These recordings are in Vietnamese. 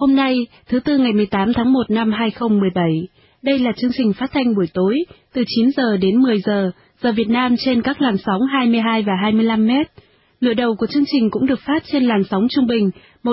Hôm nay, thứ Tư ngày 18 tháng 1 năm 2017, đây là chương trình phát thanh buổi tối từ 9 giờ đến 10 giờ, giờ Việt Nam trên các làn sóng 22 và 25 mét. Nửa đầu của chương trình cũng được phát trên làn sóng trung bình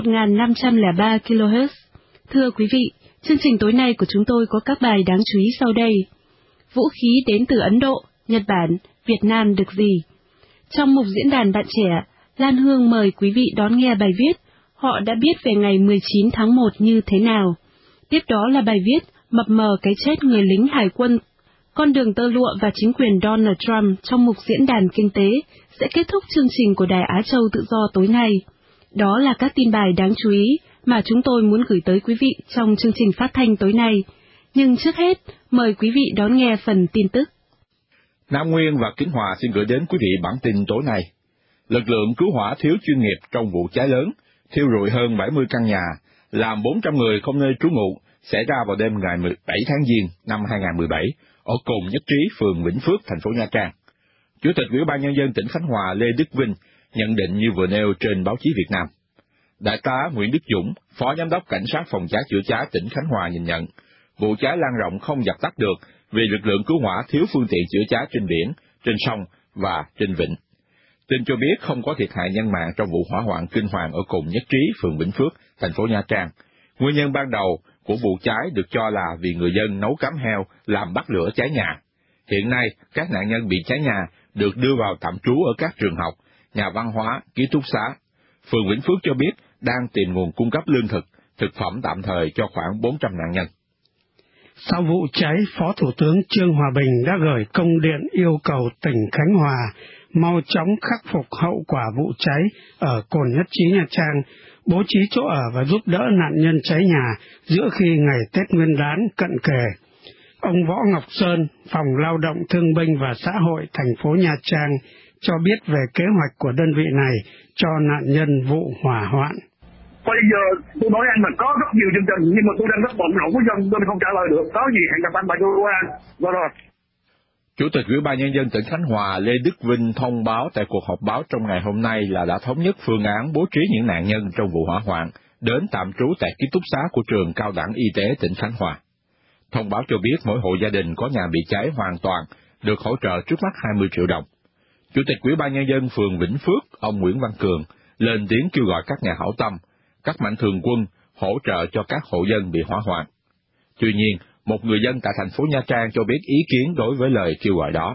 1.503 kHz. Thưa quý vị, chương trình tối nay của chúng tôi có các bài đáng chú ý sau đây. Vũ khí đến từ Ấn Độ, Nhật Bản, Việt Nam được gì? Trong mục diễn đàn bạn trẻ, Lan Hương mời quý vị đón nghe bài viết Họ đã biết về ngày 19 tháng 1 như thế nào. Tiếp đó là bài viết Mập mờ cái chết người lính hải quân, con đường tơ lụa và chính quyền Donald Trump trong mục diễn đàn kinh tế sẽ kết thúc chương trình của Đài Á Châu Tự Do tối nay. Đó là các tin bài đáng chú ý mà chúng tôi muốn gửi tới quý vị trong chương trình phát thanh tối nay. Nhưng trước hết, mời quý vị đón nghe phần tin tức. Nam Nguyên và Kính Hòa xin gửi đến quý vị bản tin tối nay. Lực lượng cứu hỏa thiếu chuyên nghiệp trong vụ cháy lớn, thiêu rụi hơn 70 căn nhà, làm 400 người không nơi trú ngụ, xảy ra vào đêm ngày 17 tháng Giêng năm 2017, ở Cồn Nhất Trí, phường Vĩnh Phước, thành phố Nha Trang. Chủ tịch Ủy ban Nhân dân tỉnh Khánh Hòa Lê Đức Vinh nhận định như vừa nêu trên báo chí Việt Nam. Đại tá Nguyễn Đức Dũng, Phó Giám đốc Cảnh sát Phòng cháy chữa cháy tỉnh Khánh Hòa nhìn nhận, vụ cháy lan rộng không dập tắt được vì lực lượng cứu hỏa thiếu phương tiện chữa cháy trên biển, trên sông và trên vịnh. Tin cho biết không có thiệt hại nhân mạng trong vụ hỏa hoạn kinh hoàng ở Cồn Nhất Trí, phường Vĩnh Phước, thành phố Nha Trang. Nguyên nhân ban đầu của vụ cháy được cho là vì người dân nấu cám heo làm bắt lửa cháy nhà. Hiện nay, các nạn nhân bị cháy nhà được đưa vào tạm trú ở các trường học, nhà văn hóa, ký túc xá. Phường Vĩnh Phước cho biết đang tìm nguồn cung cấp lương thực, thực phẩm tạm thời cho khoảng 400 nạn nhân. Sau vụ cháy, Phó Thủ tướng Trương Hòa Bình đã gửi công điện yêu cầu tỉnh Khánh Hòa mau chóng khắc phục hậu quả vụ cháy ở Cồn Nhất Trí, Nha Trang, bố trí chỗ ở và giúp đỡ nạn nhân cháy nhà giữa khi ngày Tết Nguyên đán cận kề. Ông Võ Ngọc Sơn, Phòng Lao động Thương binh và Xã hội thành phố Nha Trang cho biết về kế hoạch của đơn vị này cho nạn nhân vụ hỏa hoạn. Bây giờ tôi nói anh là có rất nhiều chương trình nhưng mà tôi đang rất bận rộn với dân tôi không trả lời được. Có gì hẹn gặp anh tại cơ quan. Rồi. Chủ tịch Ủy ban Nhân dân tỉnh Khánh Hòa Lê Đức Vinh thông báo tại cuộc họp báo trong ngày hôm nay là đã thống nhất phương án bố trí những nạn nhân trong vụ hỏa hoạn đến tạm trú tại ký túc xá của trường Cao đẳng Y tế tỉnh Khánh Hòa. Thông báo cho biết mỗi hộ gia đình có nhà bị cháy hoàn toàn được hỗ trợ trước mắt 20 triệu đồng. Chủ tịch Ủy ban Nhân dân phường Vĩnh Phước, ông Nguyễn Văn Cường, lên tiếng kêu gọi các nhà hảo tâm, các mạnh thường quân hỗ trợ cho các hộ dân bị hỏa hoạn. Tuy nhiên, một người dân tại thành phố Nha Trang cho biết ý kiến đối với lời kêu gọi đó.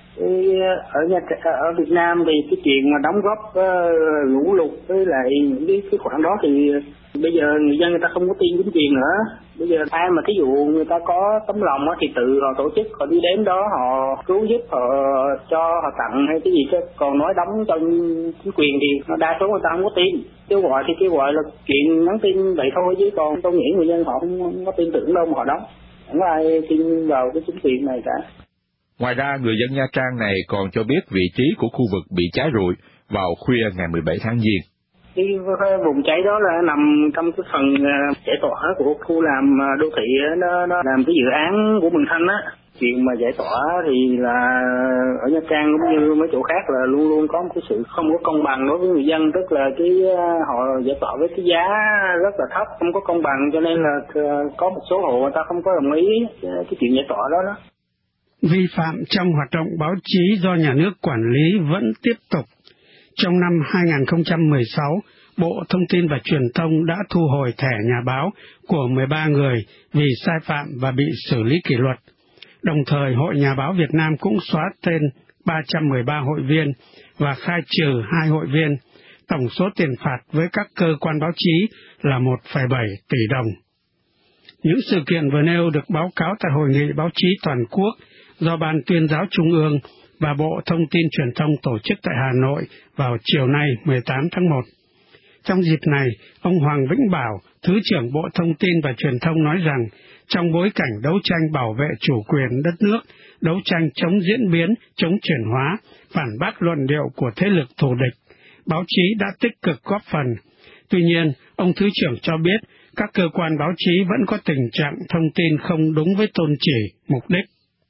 Ở Việt Nam thì cái chuyện mà đóng góp lũ lụt với lại những cái khoản đó thì bây giờ người dân người ta không có tin chính quyền nữa. Bây giờ ai mà thí dụ người ta có tấm lòng thì tự họ tổ chức, họ đi đến đó họ cứu giúp, họ cho họ tặng hay cái gì chứ. Còn nói đóng cho chính quyền thì đa số người ta không có tin. Kêu gọi thì kêu gọi là chuyện nhắn tin vậy thôi, chứ còn tôi nghĩ người dân họ không có tin tưởng đâu mà họ đóng. Không có ai tin vào cái chính quyền này cả. Ngoài ra, người dân Nha Trang này còn cho biết vị trí của khu vực bị cháy rụi vào khuya ngày 17 tháng Giêng. Cái vùng cháy đó là nằm trong cái phần giải tỏa của khu làm đô thị, nó làm cái dự án của Mường Thanh á. Chuyện mà giải tỏa thì là ở Nha Trang cũng như mấy chỗ khác là luôn luôn có một cái sự không có công bằng đối với người dân, tức là cái họ giải tỏa với cái giá rất là thấp, không có công bằng, cho nên là có một số hộ người ta không có đồng ý cái chuyện giải tỏa đó. Vi phạm trong hoạt động báo chí do nhà nước quản lý vẫn tiếp tục. Trong năm 2016, Bộ Thông tin và Truyền thông đã thu hồi thẻ nhà báo của 13 người vì sai phạm và bị xử lý kỷ luật. Đồng thời, Hội Nhà báo Việt Nam cũng xóa tên 313 hội viên và khai trừ 2 hội viên. Tổng số tiền phạt với các cơ quan báo chí là 1,7 tỷ đồng. Những sự kiện vừa nêu được báo cáo tại Hội nghị báo chí toàn quốc do Ban Tuyên giáo Trung ương và Bộ Thông tin Truyền thông tổ chức tại Hà Nội vào chiều nay 18 tháng 1. Trong dịp này, ông Hoàng Vĩnh Bảo, Thứ trưởng Bộ Thông tin và Truyền thông nói rằng, trong bối cảnh đấu tranh bảo vệ chủ quyền đất nước, đấu tranh chống diễn biến, chống chuyển hóa, phản bác luận điệu của thế lực thù địch, báo chí đã tích cực góp phần. Tuy nhiên, ông Thứ trưởng cho biết, các cơ quan báo chí vẫn có tình trạng thông tin không đúng với tôn chỉ, mục đích.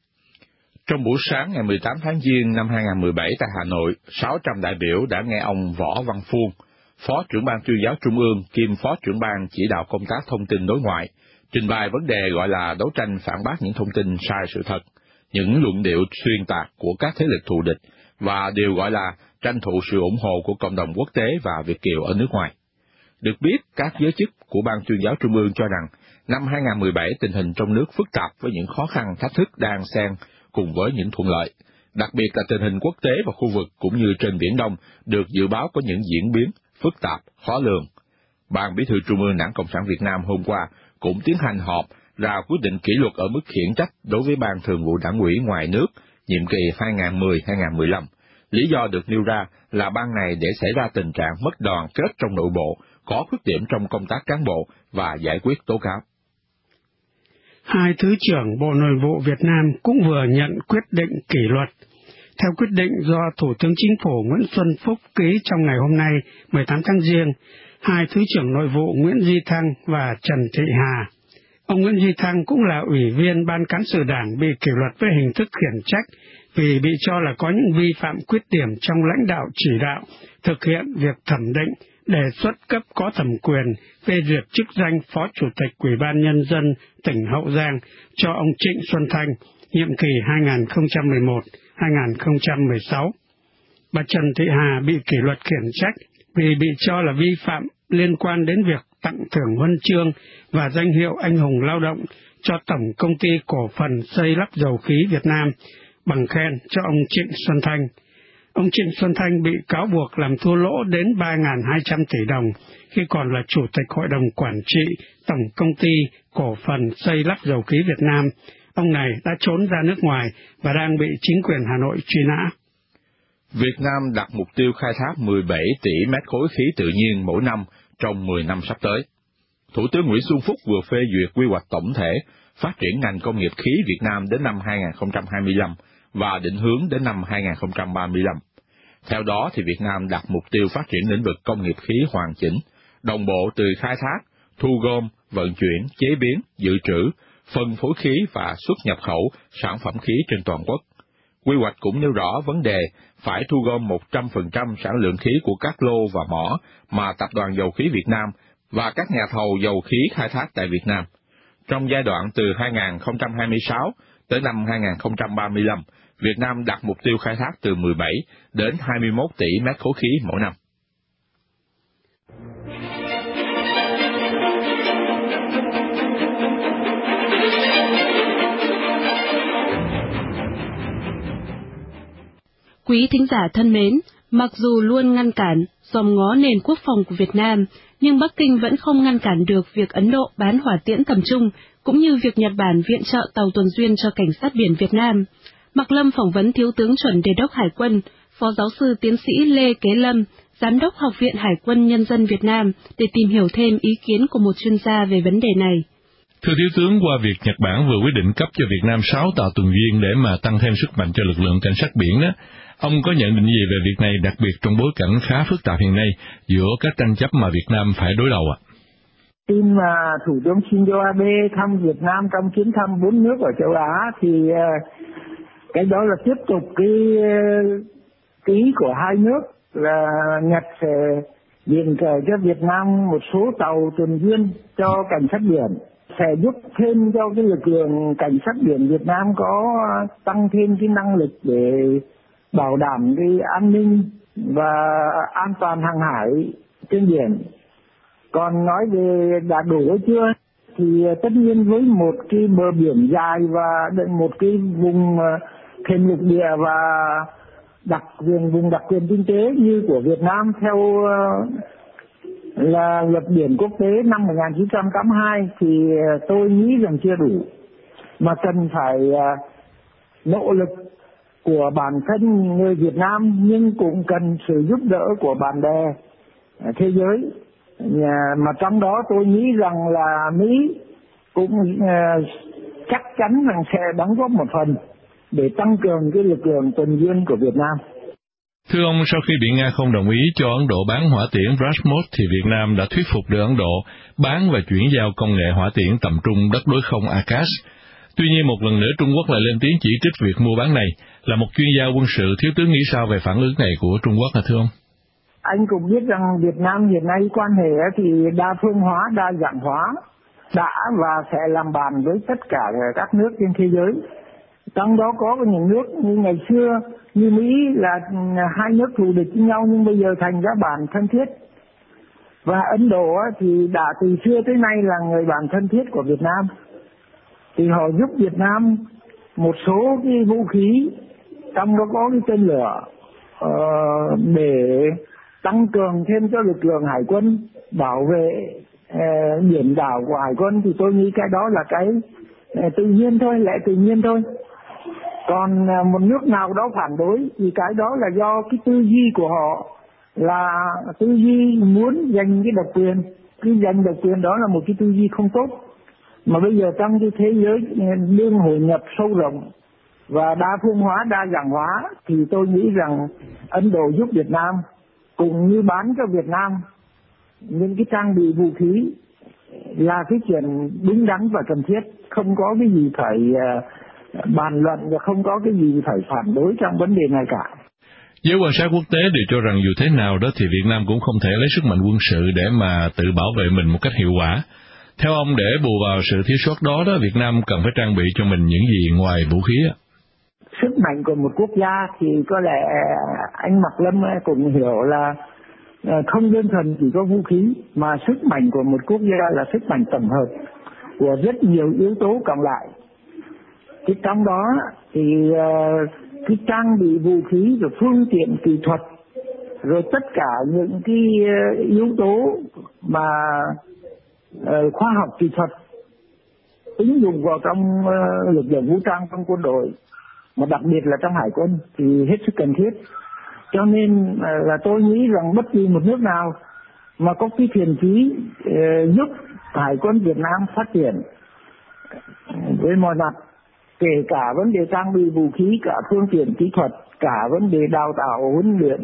Trong buổi sáng ngày 18 tháng Giêng năm 2017 tại Hà Nội, 600 đại biểu đã nghe ông Võ Văn Phuông, Phó trưởng ban tuyên giáo Trung ương kiêm Phó trưởng ban chỉ đạo công tác thông tin đối ngoại, trình bày vấn đề gọi là đấu tranh phản bác những thông tin sai sự thật, những luận điệu xuyên tạc của các thế lực thù địch và điều gọi là tranh thủ sự ủng hộ của cộng đồng quốc tế và Việt kiều ở nước ngoài. Được biết, các giới chức của Ban tuyên giáo Trung ương cho rằng năm 2017 tình hình trong nước phức tạp với những khó khăn thách thức đang xen cùng với những thuận lợi. Đặc biệt là tình hình quốc tế và khu vực cũng như trên Biển Đông được dự báo có những diễn biến phức tạp, khó lường. Ban Bí thư Trung ương Đảng Cộng sản Việt Nam hôm qua cũng tiến hành họp ra quyết định kỷ luật ở mức khiển trách đối với Ban Thường vụ Đảng ủy ngoài nước nhiệm kỳ 2010-2015. Lý do được nêu ra là ban này để xảy ra tình trạng mất đoàn kết trong nội bộ, có khuyết điểm trong công tác cán bộ và giải quyết tố cáo. Hai Thứ trưởng Bộ Nội vụ Việt Nam cũng vừa nhận quyết định kỷ luật. Theo quyết định do Thủ tướng Chính phủ Nguyễn Xuân Phúc ký trong ngày hôm nay 18 tháng Giêng, hai Thứ trưởng Nội vụ Nguyễn Duy Thăng và Trần Thị Hà. Ông Nguyễn Duy Thăng cũng là Ủy viên Ban Cán sự Đảng bị kỷ luật với hình thức khiển trách vì bị cho là có những vi phạm khuyết điểm trong lãnh đạo chỉ đạo, thực hiện việc thẩm định, đề xuất cấp có thẩm quyền phê duyệt chức danh Phó Chủ tịch Ủy ban Nhân dân tỉnh Hậu Giang cho ông Trịnh Xuân Thanh, nhiệm kỳ 2011-2016. Bà Trần Thị Hà bị kỷ luật khiển trách vì bị cho là vi phạm liên quan đến việc tặng thưởng huân chương và danh hiệu anh hùng lao động cho Tổng Công ty Cổ phần Xây lắp Dầu khí Việt Nam, bằng khen cho ông Trịnh Xuân Thanh. Ông Trịnh Xuân Thanh bị cáo buộc làm thua lỗ đến 3.200 tỷ đồng khi còn là Chủ tịch Hội đồng Quản trị Tổng Công ty Cổ phần Xây lắp Dầu khí Việt Nam. Ông này đã trốn ra nước ngoài và đang bị chính quyền Hà Nội truy nã. Việt Nam đặt mục tiêu khai thác 17 tỷ mét khối khí tự nhiên mỗi năm trong 10 năm sắp tới. Thủ tướng Nguyễn Xuân Phúc vừa phê duyệt quy hoạch tổng thể phát triển ngành công nghiệp khí Việt Nam đến năm 2025 và định hướng đến năm 2035. Theo đó, thì Việt Nam đặt mục tiêu phát triển lĩnh vực công nghiệp khí hoàn chỉnh, đồng bộ từ khai thác, thu gom, vận chuyển, chế biến, dự trữ, phân phối khí và xuất nhập khẩu sản phẩm khí trên toàn quốc. Quy hoạch cũng nêu rõ vấn đề phải thu gom 100% sản lượng khí của các lô và mỏ mà Tập đoàn Dầu khí Việt Nam và các nhà thầu dầu khí khai thác tại Việt Nam. Trong giai đoạn từ 2026 tới năm 2035, Việt Nam đặt mục tiêu khai thác từ 17 đến 21 tỷ mét khối khí mỗi năm. Quý thính giả thân mến, mặc dù luôn ngăn cản, dòm ngó nền quốc phòng của Việt Nam, nhưng Bắc Kinh vẫn không ngăn cản được việc Ấn Độ bán hỏa tiễn tầm trung, cũng như việc Nhật Bản viện trợ tàu tuần duyên cho cảnh sát biển Việt Nam. Mạc Lâm phỏng vấn Thiếu tướng Chuẩn Đề đốc Hải quân, Phó giáo sư tiến sĩ Lê Kế Lâm, Giám đốc Học viện Hải quân Nhân dân Việt Nam để tìm hiểu thêm ý kiến của một chuyên gia về vấn đề này. Thưa Thiếu tướng, qua việc Nhật Bản vừa quyết định cấp cho Việt Nam 6 tàu tuần duyên để mà tăng thêm sức mạnh cho lực lượng cảnh sát biển đó, ông có nhận định gì về việc này, đặc biệt trong bối cảnh khá phức tạp hiện nay giữa các tranh chấp mà Việt Nam phải đối đầu ạ? Tin mà Thủ tướng Shinzo Abe thăm Việt Nam trong chuyến thăm 4 nước ở châu Á thì cái đó là tiếp tục cái ý của hai nước là Nhật sẽ viện trợ cho Việt Nam một số tàu tuần duyên cho cảnh sát biển, sẽ giúp thêm cho cái lực lượng cảnh sát biển Việt Nam có tăng thêm cái năng lực để bảo đảm cái an ninh và an toàn hàng hải trên biển. Còn nói về đã đủ hay chưa thì tất nhiên với một cái bờ biển dài và một cái vùng thềm lục địa và vùng đặc quyền kinh tế như của Việt Nam theo là luật biển quốc tế năm 1982 thì tôi nghĩ rằng chưa đủ, mà cần phải nỗ lực của bản thân người Việt Nam, nhưng cũng cần sự giúp đỡ của bạn bè thế giới. Mà trong đó tôi nghĩ rằng là Mỹ cũng chắc chắn rằng sẽ đóng góp một phần để tăng cường cái lực lượng tuần duyên của Việt Nam. Thưa ông, sau khi bị Nga không đồng ý cho Ấn Độ bán hỏa tiễn Brahmos thì Việt Nam đã thuyết phục được Ấn Độ bán và chuyển giao công nghệ hỏa tiễn tầm trung đất đối không Akash. Tuy nhiên một lần nữa Trung Quốc lại lên tiếng chỉ trích việc mua bán này. Là một chuyên gia quân sự, Thiếu tướng nghĩ sao về phản ứng này của Trung Quốc hả thưa ông? anh cũng biết rằng Việt Nam hiện nay quan hệ thì đa phương hóa, đa dạng hóa đã và sẽ làm bàn với tất cả các nước trên thế giới. Trong đó có những nước như ngày xưa như Mỹ là hai nước thù địch với nhau nhưng bây giờ thành ra bạn thân thiết. Và Ấn Độ thì đã từ xưa tới nay là người bạn thân thiết của Việt Nam. Thì họ giúp Việt Nam một số cái vũ khí, trong đó có cái tên lửa để tăng cường thêm cho lực lượng hải quân bảo vệ biển đảo của hải quân. Thì tôi nghĩ cái đó là cái tự nhiên thôi, lẽ tự nhiên thôi. Còn một nước nào đó phản đối thì cái đó là do cái tư duy của họ là tư duy muốn giành cái độc quyền. Cái giành độc quyền đó là một cái tư duy không tốt. Mà bây giờ trong cái thế giới đương hội nhập sâu rộng và đa phương hóa, đa dạng hóa thì tôi nghĩ rằng Ấn Độ giúp Việt Nam cũng như bán cho Việt Nam những cái trang bị vũ khí là cái chuyện đúng đắn và cần thiết, không có cái gì phải bàn luận và không có cái gì phải phản đối trong vấn đề này cả. Giới quan sát quốc tế đều cho rằng dù thế nào đó thì Việt Nam cũng không thể lấy sức mạnh quân sự để mà tự bảo vệ mình một cách hiệu quả. Theo ông, để bù vào sự thiếu sót đó, Việt Nam cần phải trang bị cho mình những gì ngoài vũ khí? Sức mạnh của một quốc gia thì có lẽ anh Mạc Lâm cũng hiểu là không đơn thuần chỉ có vũ khí, mà sức mạnh của một quốc gia là sức mạnh tổng hợp của rất nhiều yếu tố cộng lại. Thì trong đó thì cái trang bị vũ khí rồi phương tiện kỹ thuật rồi tất cả những cái yếu tố mà khoa học kỹ thuật ứng dụng vào trong lực lượng vũ trang, trong quân đội, mà đặc biệt là trong hải quân thì hết sức cần thiết. Cho nên là tôi nghĩ rằng bất kỳ một nước nào mà có cái thiện chí giúp hải quân Việt Nam phát triển với mọi mặt, kể cả vấn đề trang bị vũ khí, cả phương tiện kỹ thuật, cả vấn đề đào tạo huấn luyện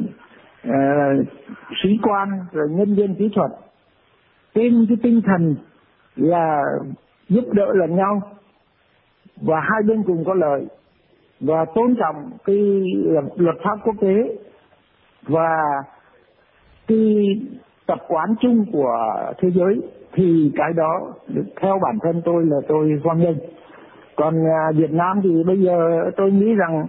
sĩ quan rồi nhân viên kỹ thuật, trên cái tinh thần là giúp đỡ lẫn nhau và hai bên cùng có lợi và tôn trọng cái luật pháp quốc tế và cái tập quán chung của thế giới, thì cái đó theo bản thân tôi là tôi hoan nghênh. Còn Việt Nam thì bây giờ tôi nghĩ rằng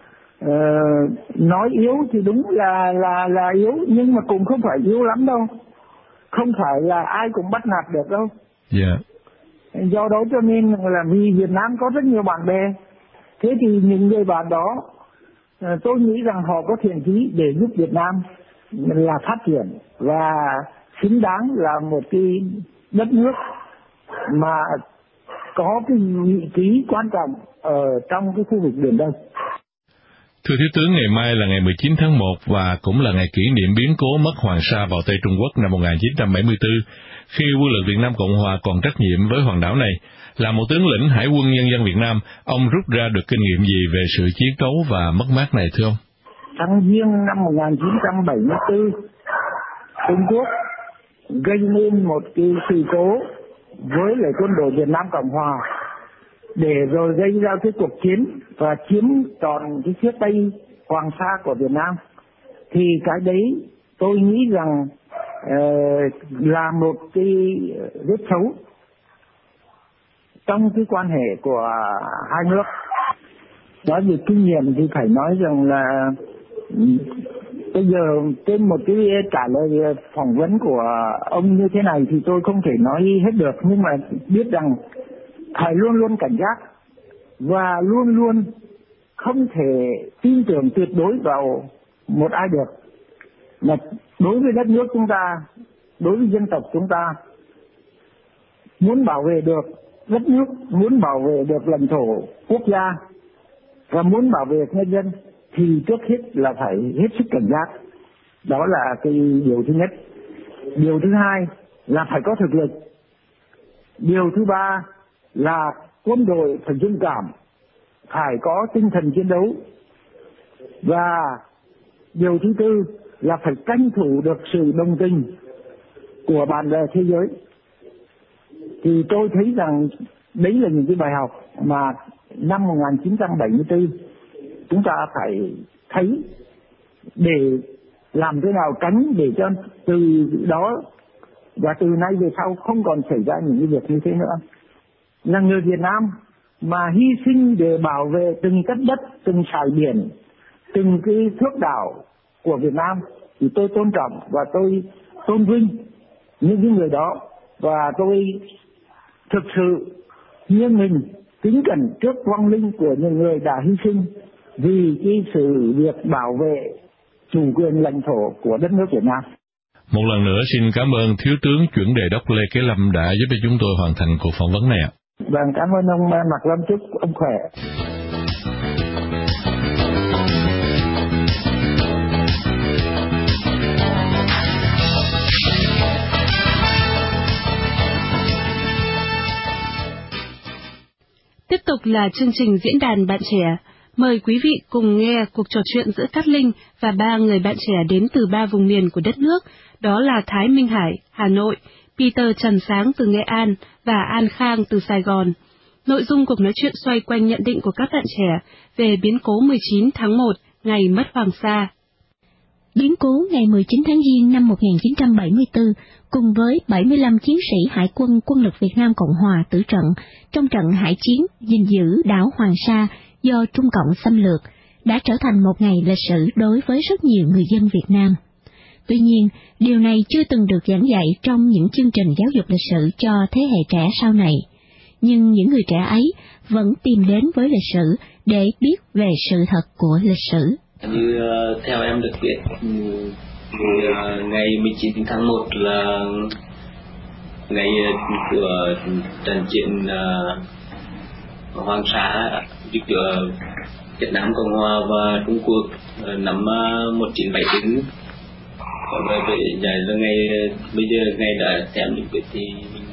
nói yếu thì đúng là yếu, nhưng mà cũng không phải yếu lắm đâu, không phải là ai cũng bắt nạt được đâu. Yeah. Do đó cho nên là vì Việt Nam có rất nhiều bạn bè, thế thì những người bạn đó tôi nghĩ rằng họ có thiện chí để giúp Việt Nam là phát triển và xứng đáng là một cái đất nước mà có cái vị trí quan trọng ở trong cái khu vực Biển Đông. Thưa Thiếu tướng, ngày mai là ngày 19 tháng 1 và cũng là ngày kỷ niệm biến cố mất Hoàng Sa vào tay Trung Quốc năm 1974, khi quân lực Việt Nam Cộng Hòa còn trách nhiệm với hòn đảo này. Là một tướng lĩnh Hải quân Nhân dân Việt Nam, ông rút ra được kinh nghiệm gì về sự chiến đấu và mất mát này thưa ông? Tháng Giêng năm 1974, Trung Quốc gây nên một cái sự cố với lại quân đội Việt Nam Cộng Hòa để rồi gây ra cái cuộc chiến và chiếm trọn cái phía tây Hoàng Sa của Việt Nam. Thì cái đấy tôi nghĩ rằng là một cái rất xấu trong cái quan hệ của hai nước. Nói về kinh nghiệm thì phải nói rằng là bây giờ trên một cái trả lời phỏng vấn của ông như thế này thì tôi không thể nói hết được, nhưng mà biết rằng phải luôn luôn cảnh giác và luôn luôn không thể tin tưởng tuyệt đối vào một ai được. Mà đối với đất nước chúng ta, đối với dân tộc chúng ta, muốn bảo vệ được đất nước, muốn bảo vệ được lãnh thổ quốc gia và muốn bảo vệ nhân dân thì trước hết là phải hết sức cảnh giác. Đó là cái điều thứ nhất. Điều thứ hai là phải có thực lực. Điều thứ ba là quân đội phải dũng cảm, phải có tinh thần chiến đấu. Và điều thứ tư là phải tranh thủ được sự đồng tình của bạn bè thế giới. Thì tôi thấy rằng đấy là những cái bài học mà năm 1974 chúng ta phải thấy để làm thế nào tránh để cho từ đó và từ nay về sau không còn xảy ra những cái việc như thế nữa. Là người Việt Nam mà hy sinh để bảo vệ từng tấc đất, từng sải biển, từng cái thước đảo của Việt Nam thì tôi tôn trọng và tôi tôn vinh những người đó, và tôi thực sự nghiêng mình kính cẩn trước vong linh của những người đã hy sinh vì cái sự việc bảo vệ chủ quyền lãnh thổ của đất nước Việt Nam. Một lần nữa xin cảm ơn Thiếu tướng Chuẩn Đề đốc Lê Kế Lâm đã giúp cho chúng tôi hoàn thành cuộc phỏng vấn này ạ. Vâng, cảm ơn ông Mạc Lâm, chúc ông khỏe. Tiếp tục là chương trình Diễn đàn Bạn Trẻ. Mời quý vị cùng nghe cuộc trò chuyện giữa Cát Linh và ba người bạn trẻ đến từ ba vùng miền của đất nước, đó là Thái Minh Hải, Hà Nội, Peter Trần Sáng từ Nghệ An và An Khang từ Sài Gòn. Nội dung cuộc nói chuyện xoay quanh nhận định của các bạn trẻ về biến cố 19 tháng 1, ngày mất Hoàng Sa. Biến cố ngày 19 tháng Giêng năm 1974 cùng với 75 chiến sĩ Hải quân Quân lực Việt Nam Cộng Hòa tử trận trong trận hải chiến gìn giữ đảo Hoàng Sa do Trung Cộng xâm lược đã trở thành một ngày lịch sử đối với rất nhiều người dân Việt Nam. Tuy nhiên, điều này chưa từng được giảng dạy trong những chương trình giáo dục lịch sử cho thế hệ trẻ sau này. Nhưng những người trẻ ấy vẫn tìm đến với lịch sử để biết về sự thật của lịch sử. Như theo em được biết, ngày 19 tháng 1 là ngày của trận chiến Hoàng Sa giữa Việt Nam Cộng Hòa và Trung Quốc năm 1974. Về giải là ngày bây giờ ngày đã theo được biết thì mình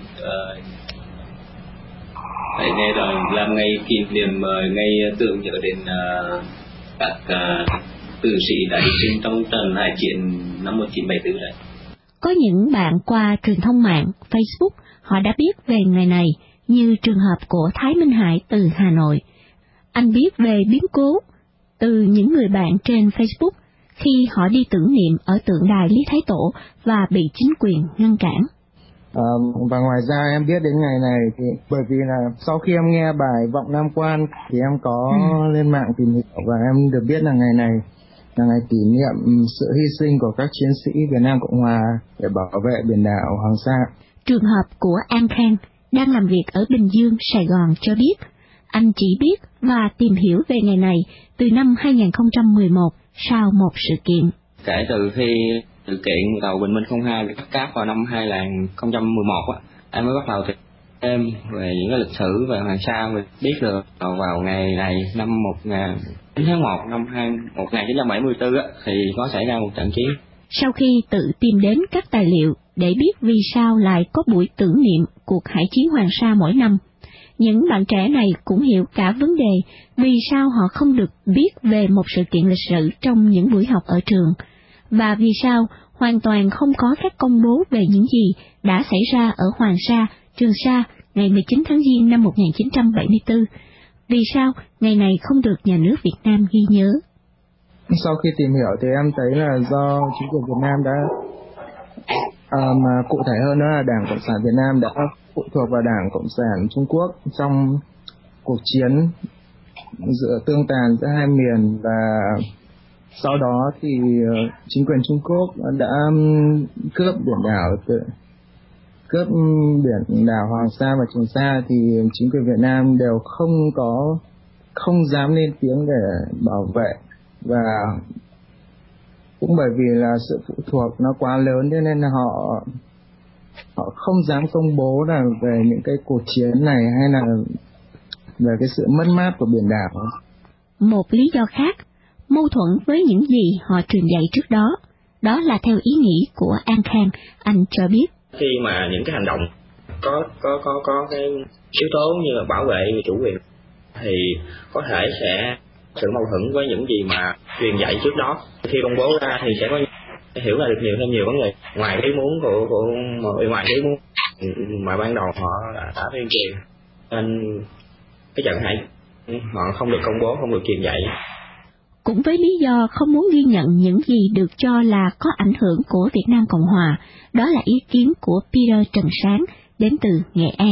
phải ngày đó làm ngày kỷ niệm, ngày tưởng nhớ đến các tử sĩ đã hy sinh trong trận hải chiến năm 1974 đấy. Có những bạn qua truyền thông mạng, Facebook, họ đã biết về ngày này, như trường hợp của Thái Minh Hải từ Hà Nội. Anh biết về biến cố từ những người bạn trên Facebook khi họ đi tưởng niệm ở tượng đài Lý Thái Tổ và bị chính quyền ngăn cản. Và ngoài ra em biết đến ngày này thì bởi vì là sau khi em nghe bài Vọng Nam Quan thì em có lên mạng tìm hiểu và em được biết là ngày này là ngày kỷ niệm sự hy sinh của các chiến sĩ Việt Nam Cộng Hòa để bảo vệ biển đảo Hoàng Sa. Trường hợp của An Khang đang làm việc ở Bình Dương, Sài Gòn cho biết anh chỉ biết và tìm hiểu về ngày này từ năm 2011 sau một sự kiện. Kể từ khi sự kiện tàu Bình Minh 02 bị cắt cáp vào năm 2011 em mới bắt đầu thêm về những cái lịch sử về Hoàng Sa. Mình biết được vào ngày này năm 19 tháng 1 năm 1974 thì có xảy ra một trận chiến. Sau khi tự tìm đến các tài liệu để biết vì sao lại có buổi tưởng niệm cuộc hải chiến Hoàng Sa mỗi năm, những bạn trẻ này cũng hiểu cả vấn đề vì sao họ không được biết về một sự kiện lịch sử trong những buổi học ở trường, và vì sao hoàn toàn không có các công bố về những gì đã xảy ra ở Hoàng Sa, Trường Sa ngày 19 tháng Giêng năm 1974. Vì sao ngày này không được nhà nước Việt Nam ghi nhớ? Sau khi tìm hiểu thì em thấy là do chính quyền Việt Nam đã, mà cụ thể hơn nữa là Đảng Cộng sản Việt Nam đã phụ thuộc vào Đảng Cộng sản Trung Quốc trong cuộc chiến giữa tương tàn giữa hai miền, và sau đó thì chính quyền Trung Quốc đã cướp biển đảo Hoàng Sa và Trường Sa, thì chính quyền Việt Nam đều không dám lên tiếng để bảo vệ, và cũng bởi vì là sự phụ thuộc nó quá lớn cho nên là họ không dám công bố là về những cái cuộc chiến này hay là về cái sự mất mát của biển đảo. Một lý do khác, mâu thuẫn với những gì họ truyền dạy trước đó, đó là theo ý nghĩ của An Khang. Anh cho biết khi mà những cái hành động có cái yếu tố như là bảo vệ chủ quyền thì có thể sẽ sự mâu thuẫn với những gì mà truyền dạy trước đó. Khi công bố ra thì sẽ có hiểu là được thêm nhiều vấn đề ngoài ý muốn ngoài ý muốn mà ban đầu họ đã tuyên truyền, nên cái trận hải họ không được công bố, không được truyền dạy. cũng với lý do không muốn ghi nhận những gì được cho là có ảnh hưởng của Việt Nam Cộng Hòa. Đó là ý kiến của Peter Trần Sáng đến từ Nghệ An.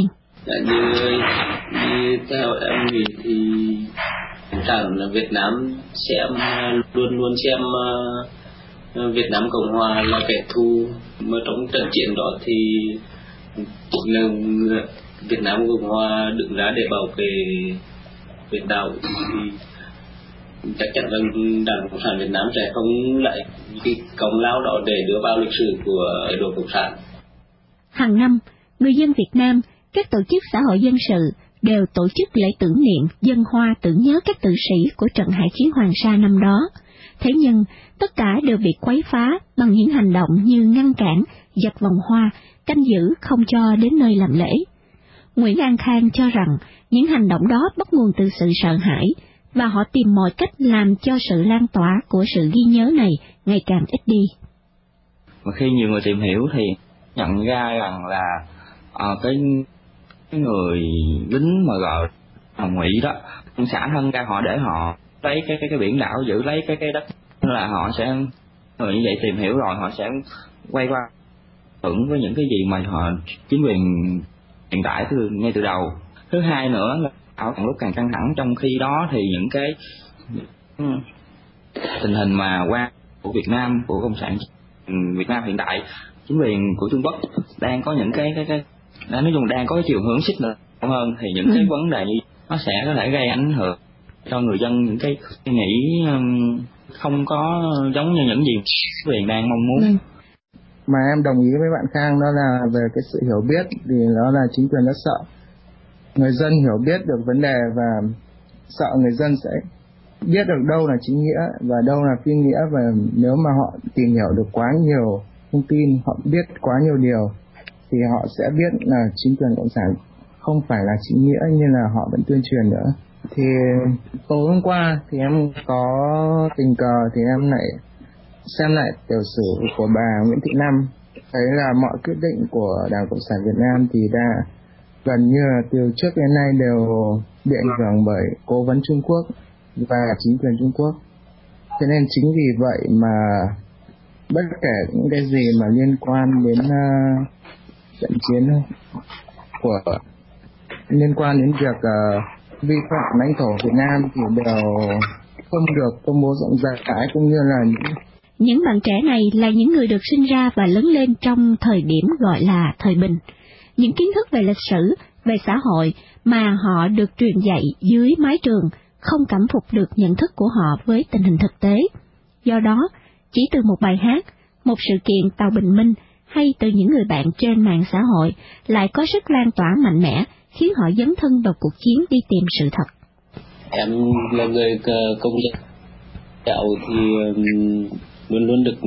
Như theo em nghĩ thì rằng là Việt Nam luôn xem Việt Nam Cộng Hòa là kẻ thù, mà trong trận chiến đó thì là Việt Nam Cộng Hòa đứng ra để bảo vệ biển đảo, thì chắc chắn rằng Đảng Cộng sản Việt Nam sẽ không lại cái công lao đó để đưa vào lịch sử của Đội Cộng sản. Hàng năm, người dân Việt Nam, các tổ chức xã hội dân sự đều tổ chức lễ tưởng niệm dâng hoa tưởng nhớ các tử sĩ của trận hải chiến Hoàng Sa năm đó. Thế nhưng, tất cả đều bị quấy phá bằng những hành động như ngăn cản, giật vòng hoa, canh giữ không cho đến nơi làm lễ. Nguyễn An Khang cho rằng những hành động đó bắt nguồn từ sự sợ hãi, và họ tìm mọi cách làm cho sự lan tỏa của sự ghi nhớ này ngày càng ít đi. Và khi nhiều người tìm hiểu thì nhận ra rằng là cái người lính mà gọi Hồng Ngụy đó xả thân ra họ để họ lấy cái biển đảo, giữ lấy cái đất, nên là họ sẽ người như vậy tìm hiểu rồi họ sẽ quay qua hưởng với những cái gì mà họ chính quyền hiện tại ngay từ đầu. Thứ hai nữa là càng lúc càng căng thẳng, trong khi đó thì những cái tình hình mà qua của Việt Nam, của Cộng sản Việt Nam hiện tại, chính quyền của Trung Quốc đang có những cái nói chung đang có cái chiều hướng xích nữa hơn, thì những cái vấn đề như nó sẽ có thể gây ảnh hưởng cho người dân những cái suy nghĩ không có giống như những gì chính quyền đang mong muốn. Mà em đồng ý với bạn Khang, đó là về cái sự hiểu biết, thì đó là chính quyền rất sợ người dân hiểu biết được vấn đề, và sợ người dân sẽ biết được đâu là chính nghĩa và đâu là phi nghĩa, và nếu mà họ tìm hiểu được quá nhiều thông tin, họ biết quá nhiều điều thì họ sẽ biết là chính quyền cộng sản không phải là chính nghĩa như là họ vẫn tuyên truyền nữa. Thì tối hôm qua thì em có tình cờ thì em lại xem lại tiểu sử của bà Nguyễn Thị Năm, thấy là mọi quyết định của Đảng Cộng sản Việt Nam thì đã gần như là từ trước đến nay đều bị ảnh hưởng bởi cố vấn Trung Quốc và chính quyền Trung Quốc. Cho nên chính vì vậy mà bất kể những cái gì mà liên quan đến trận chiến của liên quan đến việc vi phạm lãnh thổ Việt Nam thì đều không được công bố rộng rãi, cũng như là những bạn trẻ này là những người được sinh ra và lớn lên trong thời điểm gọi là thời bình. Những kiến thức về lịch sử, về xã hội mà họ được truyền dạy dưới mái trường không cảm phục được nhận thức của họ với tình hình thực tế. Do đó, chỉ từ một bài hát, một sự kiện Tàu Bình Minh hay từ những người bạn trên mạng xã hội lại có sức lan tỏa mạnh mẽ, khiến họ dấn thân vào cuộc chiến đi tìm sự thật. Em là người công dân đạo thì luôn luôn được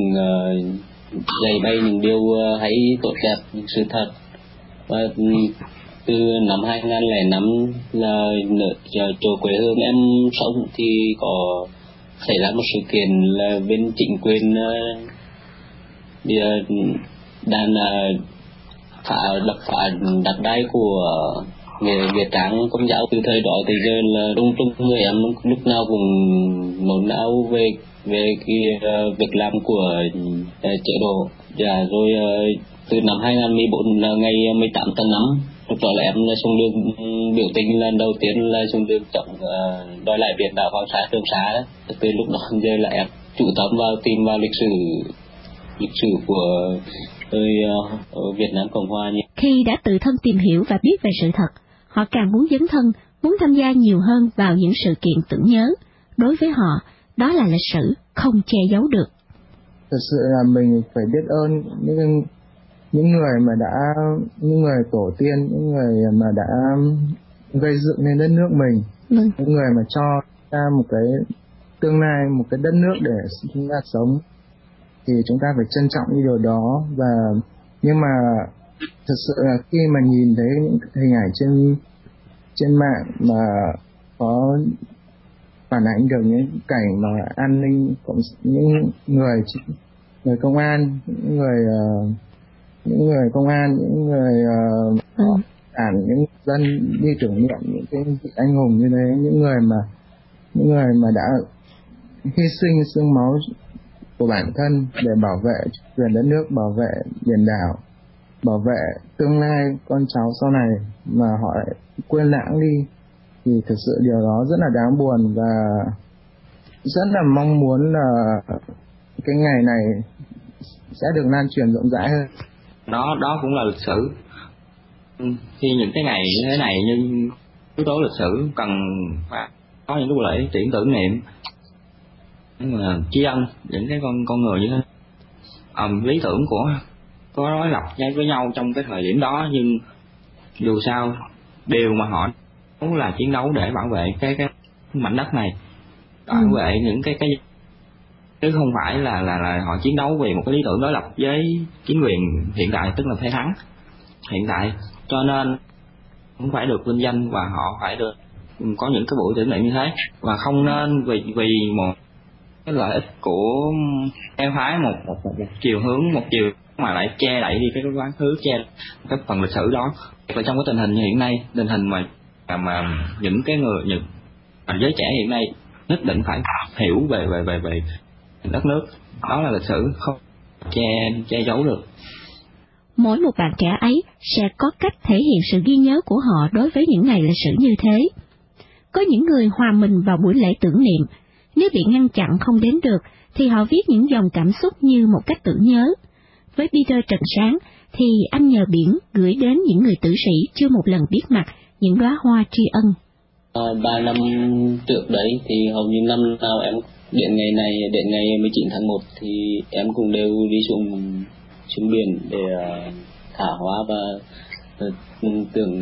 dạy bay những điều hay tốt đẹp, những sự thật. Và từ năm 2005 là chỗ quê hương em sống thì có xảy ra một sự kiện là bên chính quyền đang đập phá đất đai của Việt Trắng Công giáo. Từ thời đó thì giờ là trong người em lúc nào cũng nôn não về cái việc làm của chế độ. Rồi từ năm 2014 là ngày 18 tháng 5, lúc đó là em xuống đường biểu tình lần đầu tiên là xuống đường chống đòi lại biển đảo Hoàng Sa, Trường Sa. Từ lúc đó giờ là em chủ tâm vào tìm vào lịch sử của Việt Nam Cộng Hòa. Khi đã tự thân tìm hiểu và biết về sự thật, họ càng muốn dấn thân, muốn tham gia nhiều hơn vào những sự kiện tưởng nhớ. Đối với họ, đó là lịch sử không che giấu được. Thật sự là mình phải biết ơn những người tổ tiên, những người mà đã gây dựng nên đất nước mình, những người mà cho ta một cái tương lai, một cái đất nước để chúng ta sống, thì chúng ta phải trân trọng những điều đó. Nhưng mà thật sự là khi mà nhìn thấy những hình ảnh trên mạng mà có phản ánh được những cảnh mà an ninh, những người công an, những người công an, những người những dân đi tưởng niệm những cái anh hùng như thế, những người mà đã hy sinh xương máu của bản thân để bảo vệ quyền đất nước, bảo vệ biển đảo, bảo vệ tương lai con cháu sau này mà họ lại quên lãng đi, thì thực sự điều đó rất là đáng buồn, và rất là mong muốn là cái ngày này sẽ được lan truyền rộng rãi hơn. Đó cũng là lịch sử. Khi những cái ngày như thế này, nhưng yếu tố lịch sử cần phải có những cái buổi lễ tưởng niệm, mà tri ân những cái con người như thế. Lý tưởng của có đối lập với nhau trong cái thời điểm đó, nhưng dù sao điều mà họ muốn là chiến đấu để bảo vệ cái mảnh đất này, bảo vệ những cái chứ không phải là họ chiến đấu vì một cái lý tưởng đối lập với chính quyền hiện tại, tức là phe thắng hiện tại. Cho nên cũng phải được vinh danh và họ phải được có những cái buổi tưởng niệm như thế, và không nên vì một cái lợi ích của phe phái một chiều hướng, một chiều mà lại che đậy đi cái quá khứ, che cái phần lịch sử đó. Và trong cái tình hình như hiện nay, tình hình mà những cái người giới trẻ hiện nay nhất định phải hiểu về đất nước, đó là lịch sử, không che giấu được. Mỗi một bạn trẻ ấy sẽ có cách thể hiện sự ghi nhớ của họ đối với những ngày lịch sử như thế. Có những người hòa mình vào buổi lễ tưởng niệm, nếu bị ngăn chặn không đến được thì họ viết những dòng cảm xúc như một cách tưởng nhớ. Với Peter Trần Sáng thì anh nhờ biển gửi đến những người tử sĩ chưa một lần biết mặt những đóa hoa tri ân. 3 năm trước đấy thì hầu như năm nào em đến ngày 19 tháng 1 thì em cũng đều đi xuống biển để thả hoa và tưởng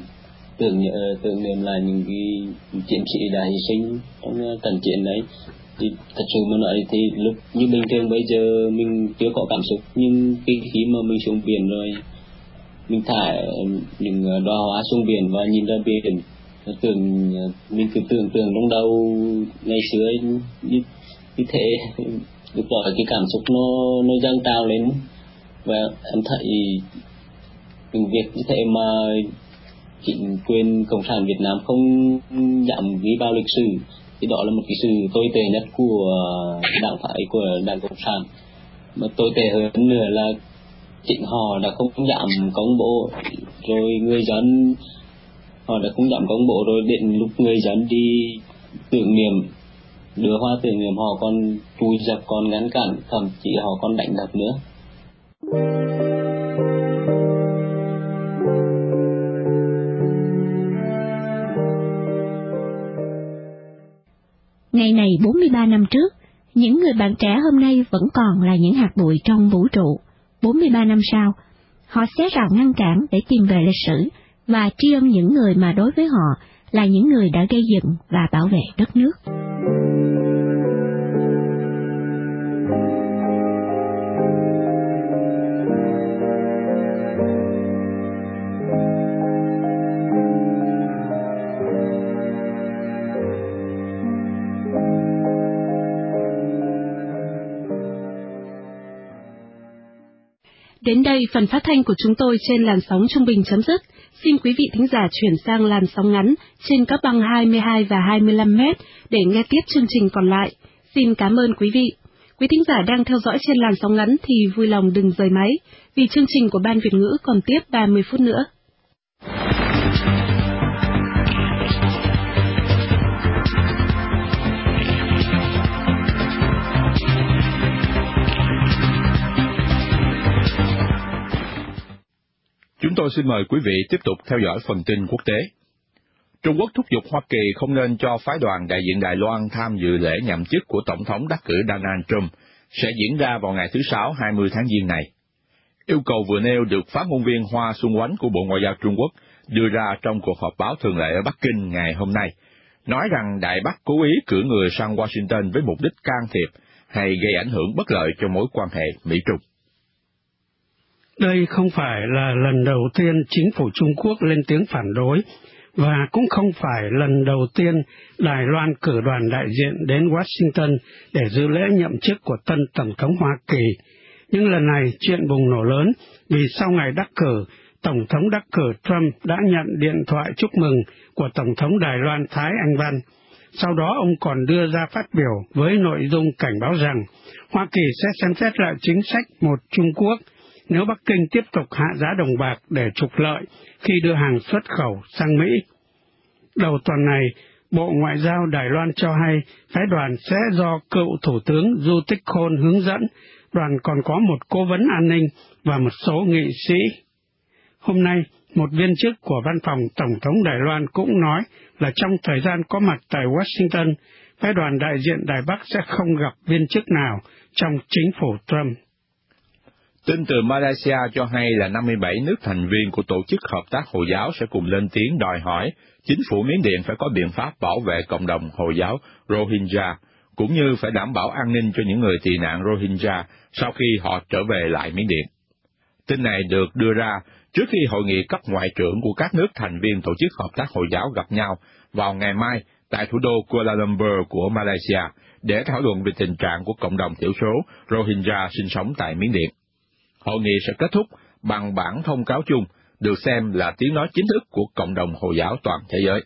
niệm là những cái chiến sĩ đã hy sinh trong trận chiến đấy. Thì thật sự mà nói thì lúc như bình thường bây giờ mình chưa có cảm xúc, nhưng khi mà mình xuống biển rồi mình thả những đóa hoa xuống biển và nhìn ra biển, mình cứ tưởng trong đầu ngày xưa như thế, lúc đó cái cảm xúc nó dâng trào lên, và em thấy những việc như thế mà chính quyền Cộng sản Việt Nam không dám ghi vào lịch sử thì đó là một cái sự tồi tệ nhất của đảng phái của Đảng Cộng sản. Mà tồi tệ hơn nữa là chính họ đã không dám công bố, rồi người dân họ đã không dám công bố, rồi đến lúc người dân đi tưởng niệm, đưa hoa tưởng niệm, họ còn cùi dập, còn ngăn cản, thậm chí họ còn đánh đập nữa. Ngày này 43 năm trước, những người bạn trẻ hôm nay vẫn còn là những hạt bụi trong vũ trụ. 43 năm sau, họ xé rào ngăn cản để tìm về lịch sử và tri ân những người mà đối với họ là những người đã gây dựng và bảo vệ đất nước. Đến đây, phần phát thanh của chúng tôi trên làn sóng trung bình chấm dứt. Xin quý vị thính giả chuyển sang làn sóng ngắn trên các băng 22 và 25 mét để nghe tiếp chương trình còn lại. Xin cảm ơn quý vị. Quý thính giả đang theo dõi trên làn sóng ngắn thì vui lòng đừng rời máy, vì chương trình của Ban Việt ngữ còn tiếp 30 phút nữa. Chúng tôi xin mời quý vị tiếp tục theo dõi phần tin quốc tế. Trung Quốc thúc giục Hoa Kỳ không nên cho phái đoàn đại diện Đài Loan tham dự lễ nhậm chức của Tổng thống đắc cử Donald Trump sẽ diễn ra vào ngày thứ Sáu 20 tháng Giêng này. Yêu cầu vừa nêu được phát ngôn viên Hoa Xuân Oánh của Bộ Ngoại giao Trung Quốc đưa ra trong cuộc họp báo thường lệ ở Bắc Kinh ngày hôm nay, nói rằng Đài Bắc cố ý cử người sang Washington với mục đích can thiệp hay gây ảnh hưởng bất lợi cho mối quan hệ Mỹ-Trung. Đây không phải là lần đầu tiên chính phủ Trung Quốc lên tiếng phản đối, và cũng không phải lần đầu tiên Đài Loan cử đoàn đại diện đến Washington để dự lễ nhậm chức của tân Tổng thống Hoa Kỳ. Nhưng lần này chuyện bùng nổ lớn vì sau ngày đắc cử, Tổng thống đắc cử Trump đã nhận điện thoại chúc mừng của Tổng thống Đài Loan Thái Anh Văn. Sau đó ông còn đưa ra phát biểu với nội dung cảnh báo rằng Hoa Kỳ sẽ xem xét lại chính sách một Trung Quốc nếu Bắc Kinh tiếp tục hạ giá đồng bạc để trục lợi khi đưa hàng xuất khẩu sang Mỹ. Đầu tuần này, Bộ Ngoại giao Đài Loan cho hay phái đoàn sẽ do cựu Thủ tướng Du Tích Khôn hướng dẫn, đoàn còn có một cố vấn an ninh và một số nghị sĩ. Hôm nay, một viên chức của Văn phòng Tổng thống Đài Loan cũng nói là trong thời gian có mặt tại Washington, phái đoàn đại diện Đài Bắc sẽ không gặp viên chức nào trong chính phủ Trump. Tin từ Malaysia cho hay là 57 nước thành viên của Tổ chức Hợp tác Hồi giáo sẽ cùng lên tiếng đòi hỏi chính phủ Miến Điện phải có biện pháp bảo vệ cộng đồng Hồi giáo Rohingya, cũng như phải đảm bảo an ninh cho những người tị nạn Rohingya sau khi họ trở về lại Miến Điện. Tin này được đưa ra trước khi hội nghị cấp ngoại trưởng của các nước thành viên Tổ chức Hợp tác Hồi giáo gặp nhau vào ngày mai tại thủ đô Kuala Lumpur của Malaysia để thảo luận về tình trạng của cộng đồng thiểu số Rohingya sinh sống tại Miến Điện. Hội nghị sẽ kết thúc bằng bản thông cáo chung, được xem là tiếng nói chính thức của cộng đồng Hồi giáo toàn thế giới.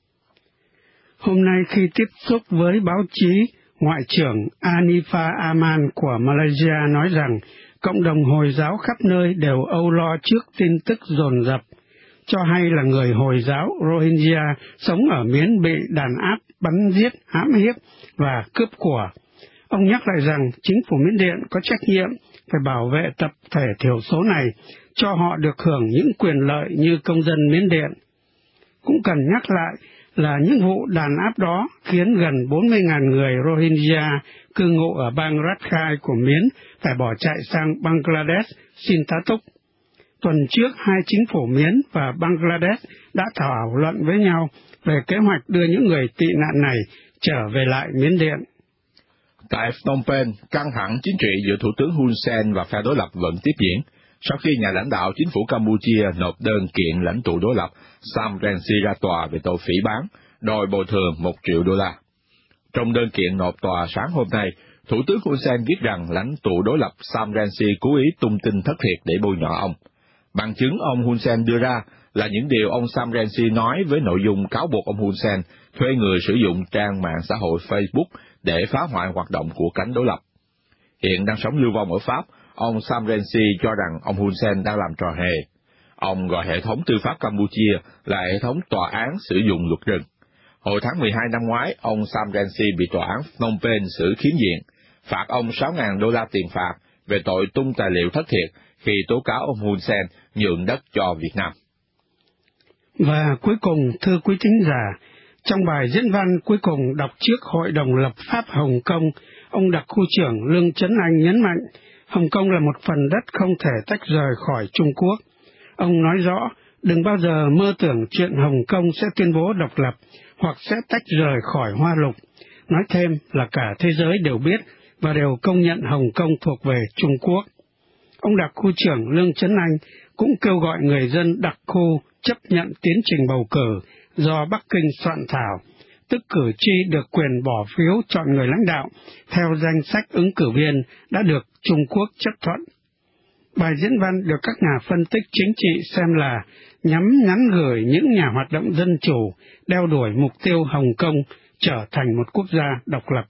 Hôm nay khi tiếp xúc với báo chí, Ngoại trưởng Anifah Aman của Malaysia nói rằng cộng đồng Hồi giáo khắp nơi đều âu lo trước tin tức dồn dập, cho hay là người Hồi giáo Rohingya sống ở Miến bị đàn áp, bắn giết, hãm hiếp và cướp của. Ông nhắc lại rằng chính phủ Miến Điện có trách nhiệm phải bảo vệ tập thể thiểu số này, cho họ được hưởng những quyền lợi như công dân Miến Điện. Cũng cần nhắc lại là những vụ đàn áp đó khiến gần 40.000 người Rohingya cư ngụ ở bang Rakhine của Miến phải bỏ chạy sang Bangladesh xin tá túc. Tuần trước, hai chính phủ Miến và Bangladesh đã thảo luận với nhau về kế hoạch đưa những người tị nạn này trở về lại Miến Điện. Tại Phnom Penh, căng thẳng chính trị giữa Thủ tướng Hun Sen và phe đối lập vẫn tiếp diễn, sau khi nhà lãnh đạo chính phủ Campuchia nộp đơn kiện lãnh tụ đối lập Sam Rainsy ra tòa về tội phỉ báng, đòi bồi thường $1 triệu. Trong đơn kiện nộp tòa sáng hôm nay, Thủ tướng Hun Sen viết rằng lãnh tụ đối lập Sam Rainsy cố ý tung tin thất thiệt để bôi nhọ ông. Bằng chứng ông Hun Sen đưa ra là những điều ông Sam Rainsy nói với nội dung cáo buộc ông Hun Sen thuê người sử dụng trang mạng xã hội Facebook để phá hoại hoạt động của cánh đối lập. Hiện đang sống lưu vong ở Pháp, ông Sam Rainsy cho rằng ông Hun Sen đang làm trò hề. Ông gọi hệ thống tư pháp Campuchia là hệ thống tòa án sử dụng luật rừng. Hồi tháng 12 năm ngoái, ông Sam Rainsy bị tòa án Phnom Penh xử khiếm diện, phạt ông $6.000 tiền phạt về tội tung tài liệu thất thiệt khi tố cáo ông Hun Sen nhượng đất cho Việt Nam. Và cuối cùng, thưa quý thính giả, trong bài diễn văn cuối cùng đọc trước Hội đồng lập pháp Hồng Kông, ông đặc khu trưởng Lương Chấn Anh nhấn mạnh, Hồng Kông là một phần đất không thể tách rời khỏi Trung Quốc. Ông nói rõ, đừng bao giờ mơ tưởng chuyện Hồng Kông sẽ tuyên bố độc lập hoặc sẽ tách rời khỏi Hoa Lục. Nói thêm là cả thế giới đều biết và đều công nhận Hồng Kông thuộc về Trung Quốc. Ông đặc khu trưởng Lương Chấn Anh cũng kêu gọi người dân đặc khu chấp nhận tiến trình bầu cử do Bắc Kinh soạn thảo, tức cử tri được quyền bỏ phiếu chọn người lãnh đạo theo danh sách ứng cử viên đã được Trung Quốc chấp thuận. Bài diễn văn được các nhà phân tích chính trị xem là nhắm nhắn gửi những nhà hoạt động dân chủ đeo đuổi mục tiêu Hồng Kông trở thành một quốc gia độc lập.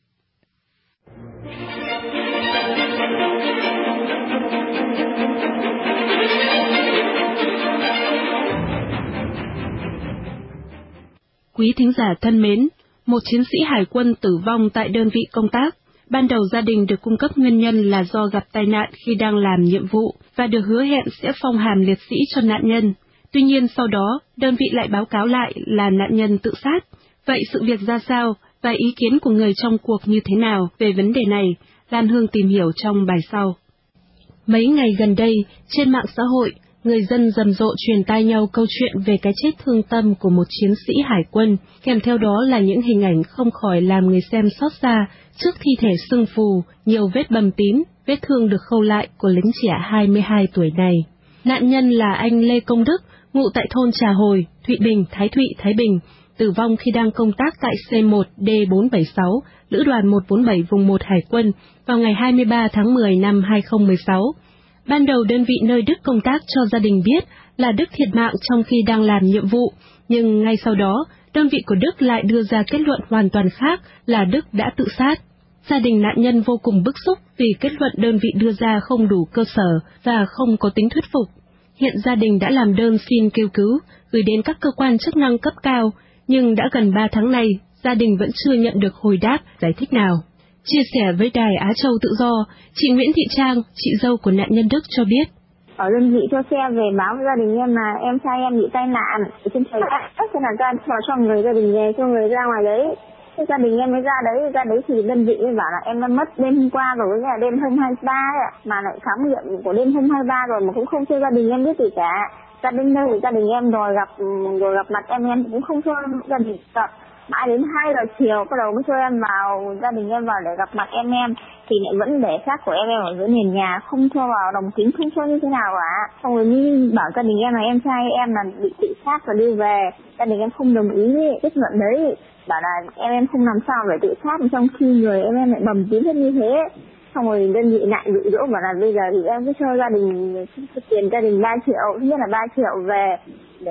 Quý thính giả thân mến, một chiến sĩ hải quân tử vong tại đơn vị công tác. Ban đầu gia đình được cung cấp nguyên nhân là do gặp tai nạn khi đang làm nhiệm vụ và được hứa hẹn sẽ phong hàm liệt sĩ cho nạn nhân. Tuy nhiên sau đó, đơn vị lại báo cáo lại là nạn nhân tự sát. Vậy sự việc ra sao và ý kiến của người trong cuộc như thế nào về vấn đề này? Lan Hương tìm hiểu trong bài sau. Mấy ngày gần đây, trên mạng xã hội, người dân rầm rộ truyền tai nhau câu chuyện về cái chết thương tâm của một chiến sĩ hải quân, kèm theo đó là những hình ảnh không khỏi làm người xem xót xa trước thi thể sưng phù, nhiều vết bầm tím, vết thương được khâu lại của lính trẻ 22 tuổi này. Nạn nhân là anh Lê Công Đức, ngụ tại thôn Trà Hồi, Thụy Bình, Thái Thụy, Thái Bình, tử vong khi đang công tác tại C1D476, Lữ đoàn 147 vùng 1 Hải quân vào ngày 23 tháng 10 năm 2016. Ban đầu đơn vị nơi Đức công tác cho gia đình biết là Đức thiệt mạng trong khi đang làm nhiệm vụ, nhưng ngay sau đó, đơn vị của Đức lại đưa ra kết luận hoàn toàn khác là Đức đã tự sát. Gia đình nạn nhân vô cùng bức xúc vì kết luận đơn vị đưa ra không đủ cơ sở và không có tính thuyết phục. Hiện gia đình đã làm đơn xin kêu cứu, gửi đến các cơ quan chức năng cấp cao, nhưng đã gần 3 tháng nay, gia đình vẫn chưa nhận được hồi đáp, giải thích nào. Chia sẻ với Đài Á Châu Tự Do, chị Nguyễn Thị Trang, chị dâu của nạn nhân Đức cho biết. Ở đơn vị cho xe về báo với gia đình em là em trai em bị tai nạn ở trên trời đất, thế là ra cho người gia đình về, cho người ra ngoài đấy. Thế gia đình em mới ra đấy thì đơn vị mới bảo là em đã mất đêm hôm qua rồi, là đêm hôm 23 ấy, mà lại khám nghiệm của đêm hôm 23 rồi mà cũng không cho gia đình em biết gì cả. Ra đến nơi thì gia đình em rồi gặp mặt em cũng không cho gia đình gặp. Mãi đến 2 giờ chiều bắt đầu mới cho em vào, gia đình em vào để gặp mặt em thì lại vẫn để xác của em ở dưới nền nhà, không cho vào đồng kính, không cho như thế nào cả. Xong rồi mới bảo gia đình em là em trai em là bị tự sát và đưa về, gia đình em không đồng ý với kết luận đấy, bảo là em không làm sao để tự sát trong khi người em lại bầm tím hết như thế. Xong rồi đơn vị lại dụ dỗ bảo là bây giờ thì em cứ cho gia đình tiền gia đình 3 triệu, thứ nhất là 3 triệu về để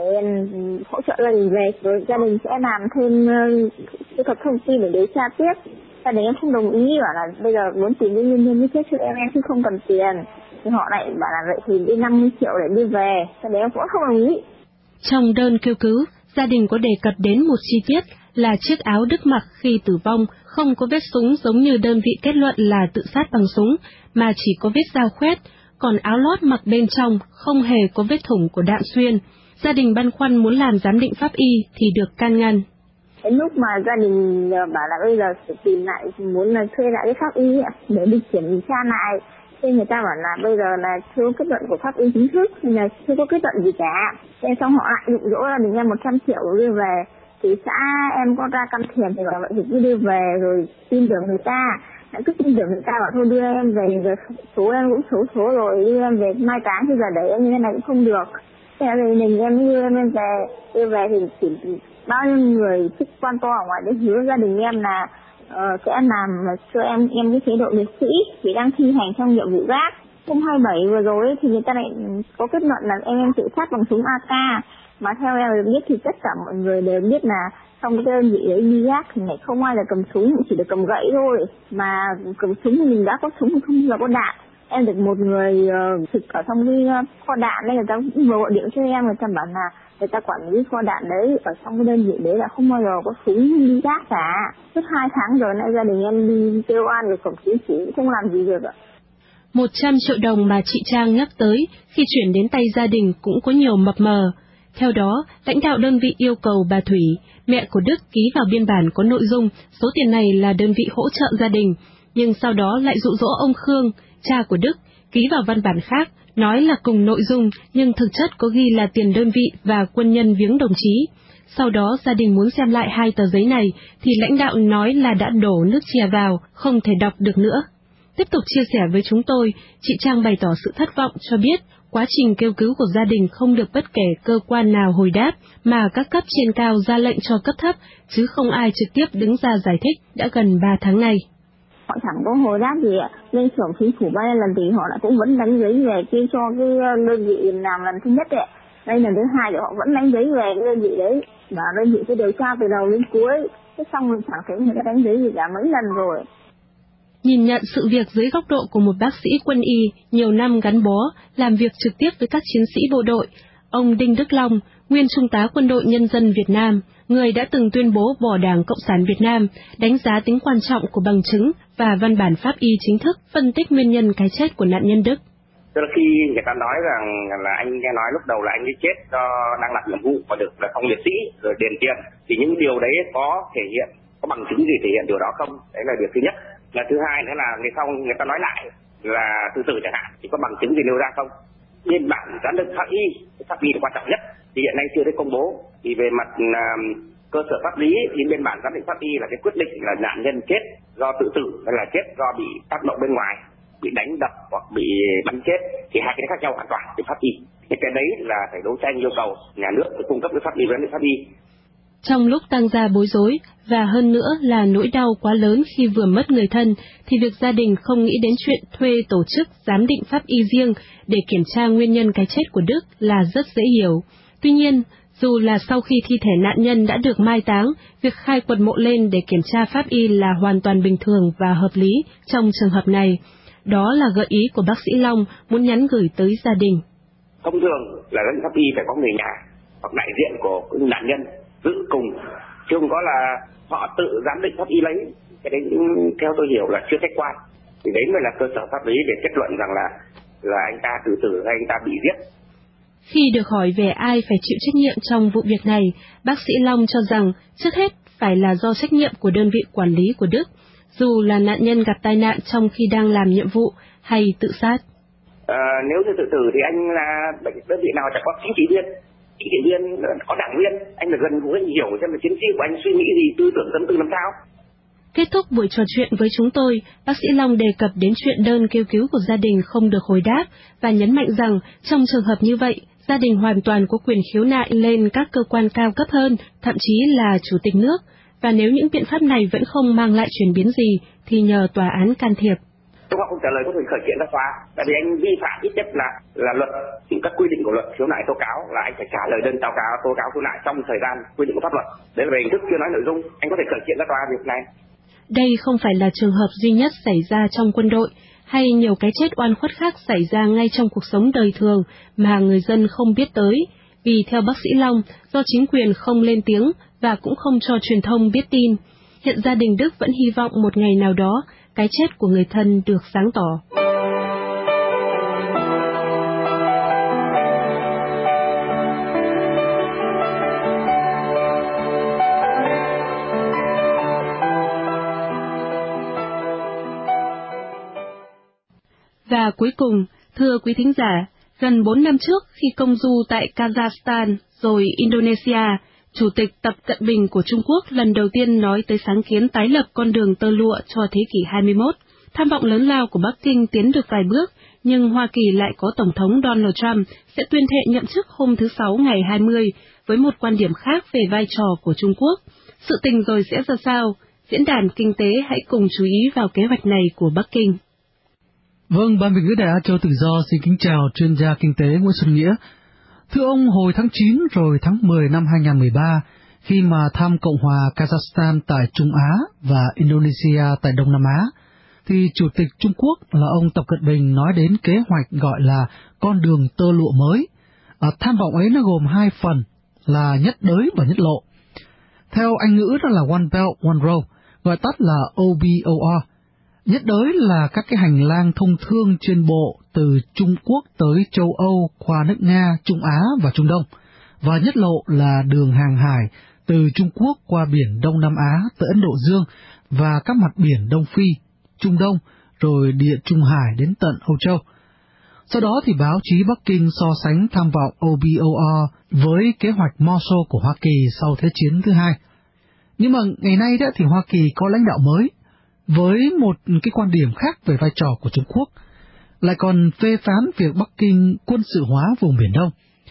hỗ trợ gia đình về, rồi gia đình sẽ làm thêm thu thập thông tin để điều tra tiếp. Gia đình em không đồng ý, bảo là bây giờ muốn tìm đến nguyên nhân mới chết cho em chứ không cần tiền. Thì họ lại bảo là vậy thì đi 50 triệu để đi về, gia đình em cũng không đồng ý. Trong đơn kêu cứu, gia đình có đề cập đến một chi tiết là chiếc áo Đức mặc khi tử vong không có vết súng giống như đơn vị kết luận là tự sát bằng súng, mà chỉ có vết dao khoét, còn áo lót mặc bên trong không hề có vết thủng của đạn xuyên. Gia đình băn khoăn muốn làm giám định pháp y thì được can ngăn. Đến lúc mà gia đình bảo là bây giờ phải tìm lại, muốn là thuê lại cái pháp y để đi kiểm tra lại. Thế người ta bảo là bây giờ là chưa có kết luận của pháp y chính thức, nên là chưa có kết luận gì cả. Thế xong họ lại dụ dỗ là mình em 100 triệu đưa về. Thì xã em có ra can thiệp thì bảo vậy thì cứ đưa về rồi tin tưởng người ta. Cứ tin tưởng người ta bảo thôi đưa em về, rồi số em cũng số rồi, đưa em về mai táng thì giờ để em như thế này cũng không được. Thế là mình em đưa em về thì chỉ bao nhiêu người chức quan to ở ngoài để hứa gia đình em là sẽ làm cho em cái chế độ liệt sĩ vì đang thi hành trong nhiệm vụ gác. Hôm 27 vừa rồi thì người ta lại có kết luận là em tự sát bằng súng AK, mà theo em được biết thì tất cả mọi người đều biết là trong cái đơn vị đấy đi gác thì lại không ai là cầm súng, chỉ được cầm gậy thôi, mà cầm súng thì mình đã có súng thì không bao có đạn. Em được một người thực ở trong cái kho đạn nên người ta cũng vừa gọi điện cho em, người ta bảo là người ta quản lý kho đạn đấy ở trong cái đơn vị đấy là không bao giờ có súng đi gác cả. Suốt 2 tháng rồi nay gia đình em đi kêu oan rồi cổng chính phủ không làm gì được ạ. 100 triệu đồng mà chị Trang nhắc tới khi chuyển đến tay gia đình cũng có nhiều mập mờ. Theo đó, lãnh đạo đơn vị yêu cầu bà Thủy, mẹ của Đức ký vào biên bản có nội dung số tiền này là đơn vị hỗ trợ gia đình, nhưng sau đó lại dụ dỗ ông Khương, cha của Đức, ký vào văn bản khác, nói là cùng nội dung nhưng thực chất có ghi là tiền đơn vị và quân nhân viếng đồng chí. Sau đó gia đình muốn xem lại 2 tờ giấy này thì lãnh đạo nói là đã đổ nước chè vào, không thể đọc được nữa. Tiếp tục chia sẻ với chúng tôi, chị Trang bày tỏ sự thất vọng cho biết quá trình kêu cứu của gia đình không được bất kể cơ quan nào hồi đáp, mà các cấp trên cao ra lệnh cho cấp thấp, chứ không ai trực tiếp đứng ra giải thích đã gần 3 tháng nay. Họ chẳng có hồi đáp gì ạ. Lên xưởng chính phủ 3 lần thì họ lại cũng vẫn đánh giấy về kia cho cái đơn vị làm lần thứ nhất ạ. Đây lần thứ 2 thì họ vẫn đánh giấy về cái đơn vị đấy, và đơn vị cứ điều tra từ đầu đến cuối. Thế xong rồi chẳng thấy người ta đánh giấy gì cả mấy lần rồi. Nhìn nhận sự việc dưới góc độ của một bác sĩ quân y nhiều năm gắn bó, làm việc trực tiếp với các chiến sĩ bộ đội, ông Đinh Đức Long, nguyên Trung tá Quân đội Nhân dân Việt Nam, người đã từng tuyên bố bỏ Đảng Cộng sản Việt Nam, đánh giá tính quan trọng của bằng chứng và văn bản pháp y chính thức, phân tích nguyên nhân cái chết của nạn nhân Đức. Tức là khi người ta nói rằng là anh nghe nói lúc đầu là anh ấy chết do đang làm nhiệm vụ và được là phong liệt sĩ rồi đền tiền, thì những điều đấy có thể hiện, có bằng chứng gì thể hiện điều đó không? Đấy là điều thứ nhất. Là thứ hai nữa là người ta nói lại là tự tử chẳng hạn, thì có bằng chứng gì nêu ra không? Biên bản giám định pháp y là quan trọng nhất, thì hiện nay chưa được công bố. Thì về mặt cơ sở pháp lý thì biên bản giám định pháp y là cái quyết định là nạn nhân chết do tự tử hay là chết do bị tác động bên ngoài, bị đánh đập hoặc bị bắn chết, thì hai cái khác nhau hoàn toàn về pháp y. Thì cái đấy là phải đấu tranh yêu cầu nhà nước phải cung cấp cái pháp y, giám định pháp y. Trong lúc tang gia bối rối, và hơn nữa là nỗi đau quá lớn khi vừa mất người thân, thì việc gia đình không nghĩ đến chuyện thuê tổ chức giám định pháp y riêng để kiểm tra nguyên nhân cái chết của Đức là rất dễ hiểu. Tuy nhiên, dù là sau khi thi thể nạn nhân đã được mai táng, việc khai quật mộ lên để kiểm tra pháp y là hoàn toàn bình thường và hợp lý trong trường hợp này. Đó là gợi ý của bác sĩ Long muốn nhắn gửi tới gia đình. Thông thường là giám định pháp y phải có người nhà hoặc đại diện của nạn nhân giữ cùng, chứ không có là họ tự giám định pháp y lấy. Cái đấy theo tôi hiểu là chưa khách quan. Thì đấy mới là cơ sở pháp lý để kết luận rằng là anh ta tự tử hay anh ta bị giết. Khi được hỏi về ai phải chịu trách nhiệm trong vụ việc này, bác sĩ Long cho rằng trước hết phải là do trách nhiệm của đơn vị quản lý của Đức, dù là nạn nhân gặp tai nạn trong khi đang làm nhiệm vụ hay tự sát. Nếu như tự tử thì anh là đơn vị nào chẳng có chính trị viên có đảng viên, anh là gần gũi hiểu xem là chiến sĩ của anh suy nghĩ gì, tư tưởng tâm tư làm sao. Kết thúc buổi trò chuyện với chúng tôi, bác sĩ Long đề cập đến chuyện đơn kêu cứu của gia đình không được hồi đáp và nhấn mạnh rằng trong trường hợp như vậy, gia đình hoàn toàn có quyền khiếu nại lên các cơ quan cao cấp hơn, thậm chí là Chủ tịch nước, và nếu những biện pháp này vẫn không mang lại chuyển biến gì thì nhờ tòa án can thiệp. Nếu họ không trả lời có thể khởi kiện ra tòa, tại vì anh vi phạm ít nhất là luật, các quy định của luật khiếu nại tố cáo là anh phải trả lời đơn tố cáo khiếu nại trong thời gian quy định của pháp luật. Đấy là về hình thức, chưa nói nội dung, anh có thể khởi kiện ra tòa việc này. Đây không phải là trường hợp duy nhất xảy ra trong quân đội, hay nhiều cái chết oan khuất khác xảy ra ngay trong cuộc sống đời thường mà người dân không biết tới, vì theo bác sĩ Long, do chính quyền không lên tiếng và cũng không cho truyền thông biết tin. Hiện gia đình Đức vẫn hy vọng một ngày nào đó, cái chết của người thân được sáng tỏ. Và cuối cùng, thưa quý thính giả, gần 4 năm trước khi công du tại Kazakhstan rồi Indonesia, Chủ tịch Tập Cận Bình của Trung Quốc lần đầu tiên nói tới sáng kiến tái lập con đường tơ lụa cho thế kỷ 21. Tham vọng lớn lao của Bắc Kinh tiến được vài bước, nhưng Hoa Kỳ lại có Tổng thống Donald Trump sẽ tuyên thệ nhậm chức hôm thứ Sáu ngày 20, với một quan điểm khác về vai trò của Trung Quốc. Sự tình rồi sẽ ra sao? Diễn đàn Kinh tế hãy cùng chú ý vào kế hoạch này của Bắc Kinh. Vâng, Ban Việt ngữ Đài Á Châu Tự Do xin kính chào chuyên gia kinh tế Nguyễn Xuân Nghĩa. Thưa ông, hồi tháng 9 rồi tháng 10 năm 2013, khi mà thăm Cộng hòa Kazakhstan tại Trung Á và Indonesia tại Đông Nam Á, thì Chủ tịch Trung Quốc là ông Tập Cận Bình nói đến kế hoạch gọi là con đường tơ lụa mới. Tham vọng ấy nó gồm hai phần là nhất đới và nhất lộ. Theo Anh ngữ đó là One Belt, One Road, gọi tắt là OBOR. Nhất đới là các cái hành lang thông thương trên bộ từ Trung Quốc tới châu Âu qua nước Nga, Trung Á và Trung Đông. Và nhất lộ là đường hàng hải từ Trung Quốc qua biển Đông Nam Á tới Ấn Độ Dương và các mặt biển Đông Phi, Trung Đông, rồi địa Trung Hải đến tận Âu Châu. Sau đó thì báo chí Bắc Kinh so sánh tham vọng OBOR với kế hoạch Marshall của Hoa Kỳ sau Thế chiến thứ hai. Nhưng mà ngày nay đó thì Hoa Kỳ có lãnh đạo mới, với một cái quan điểm khác về vai trò của Trung Quốc, lại còn phê phán việc Bắc Kinh quân sự hóa vùng Biển Đông.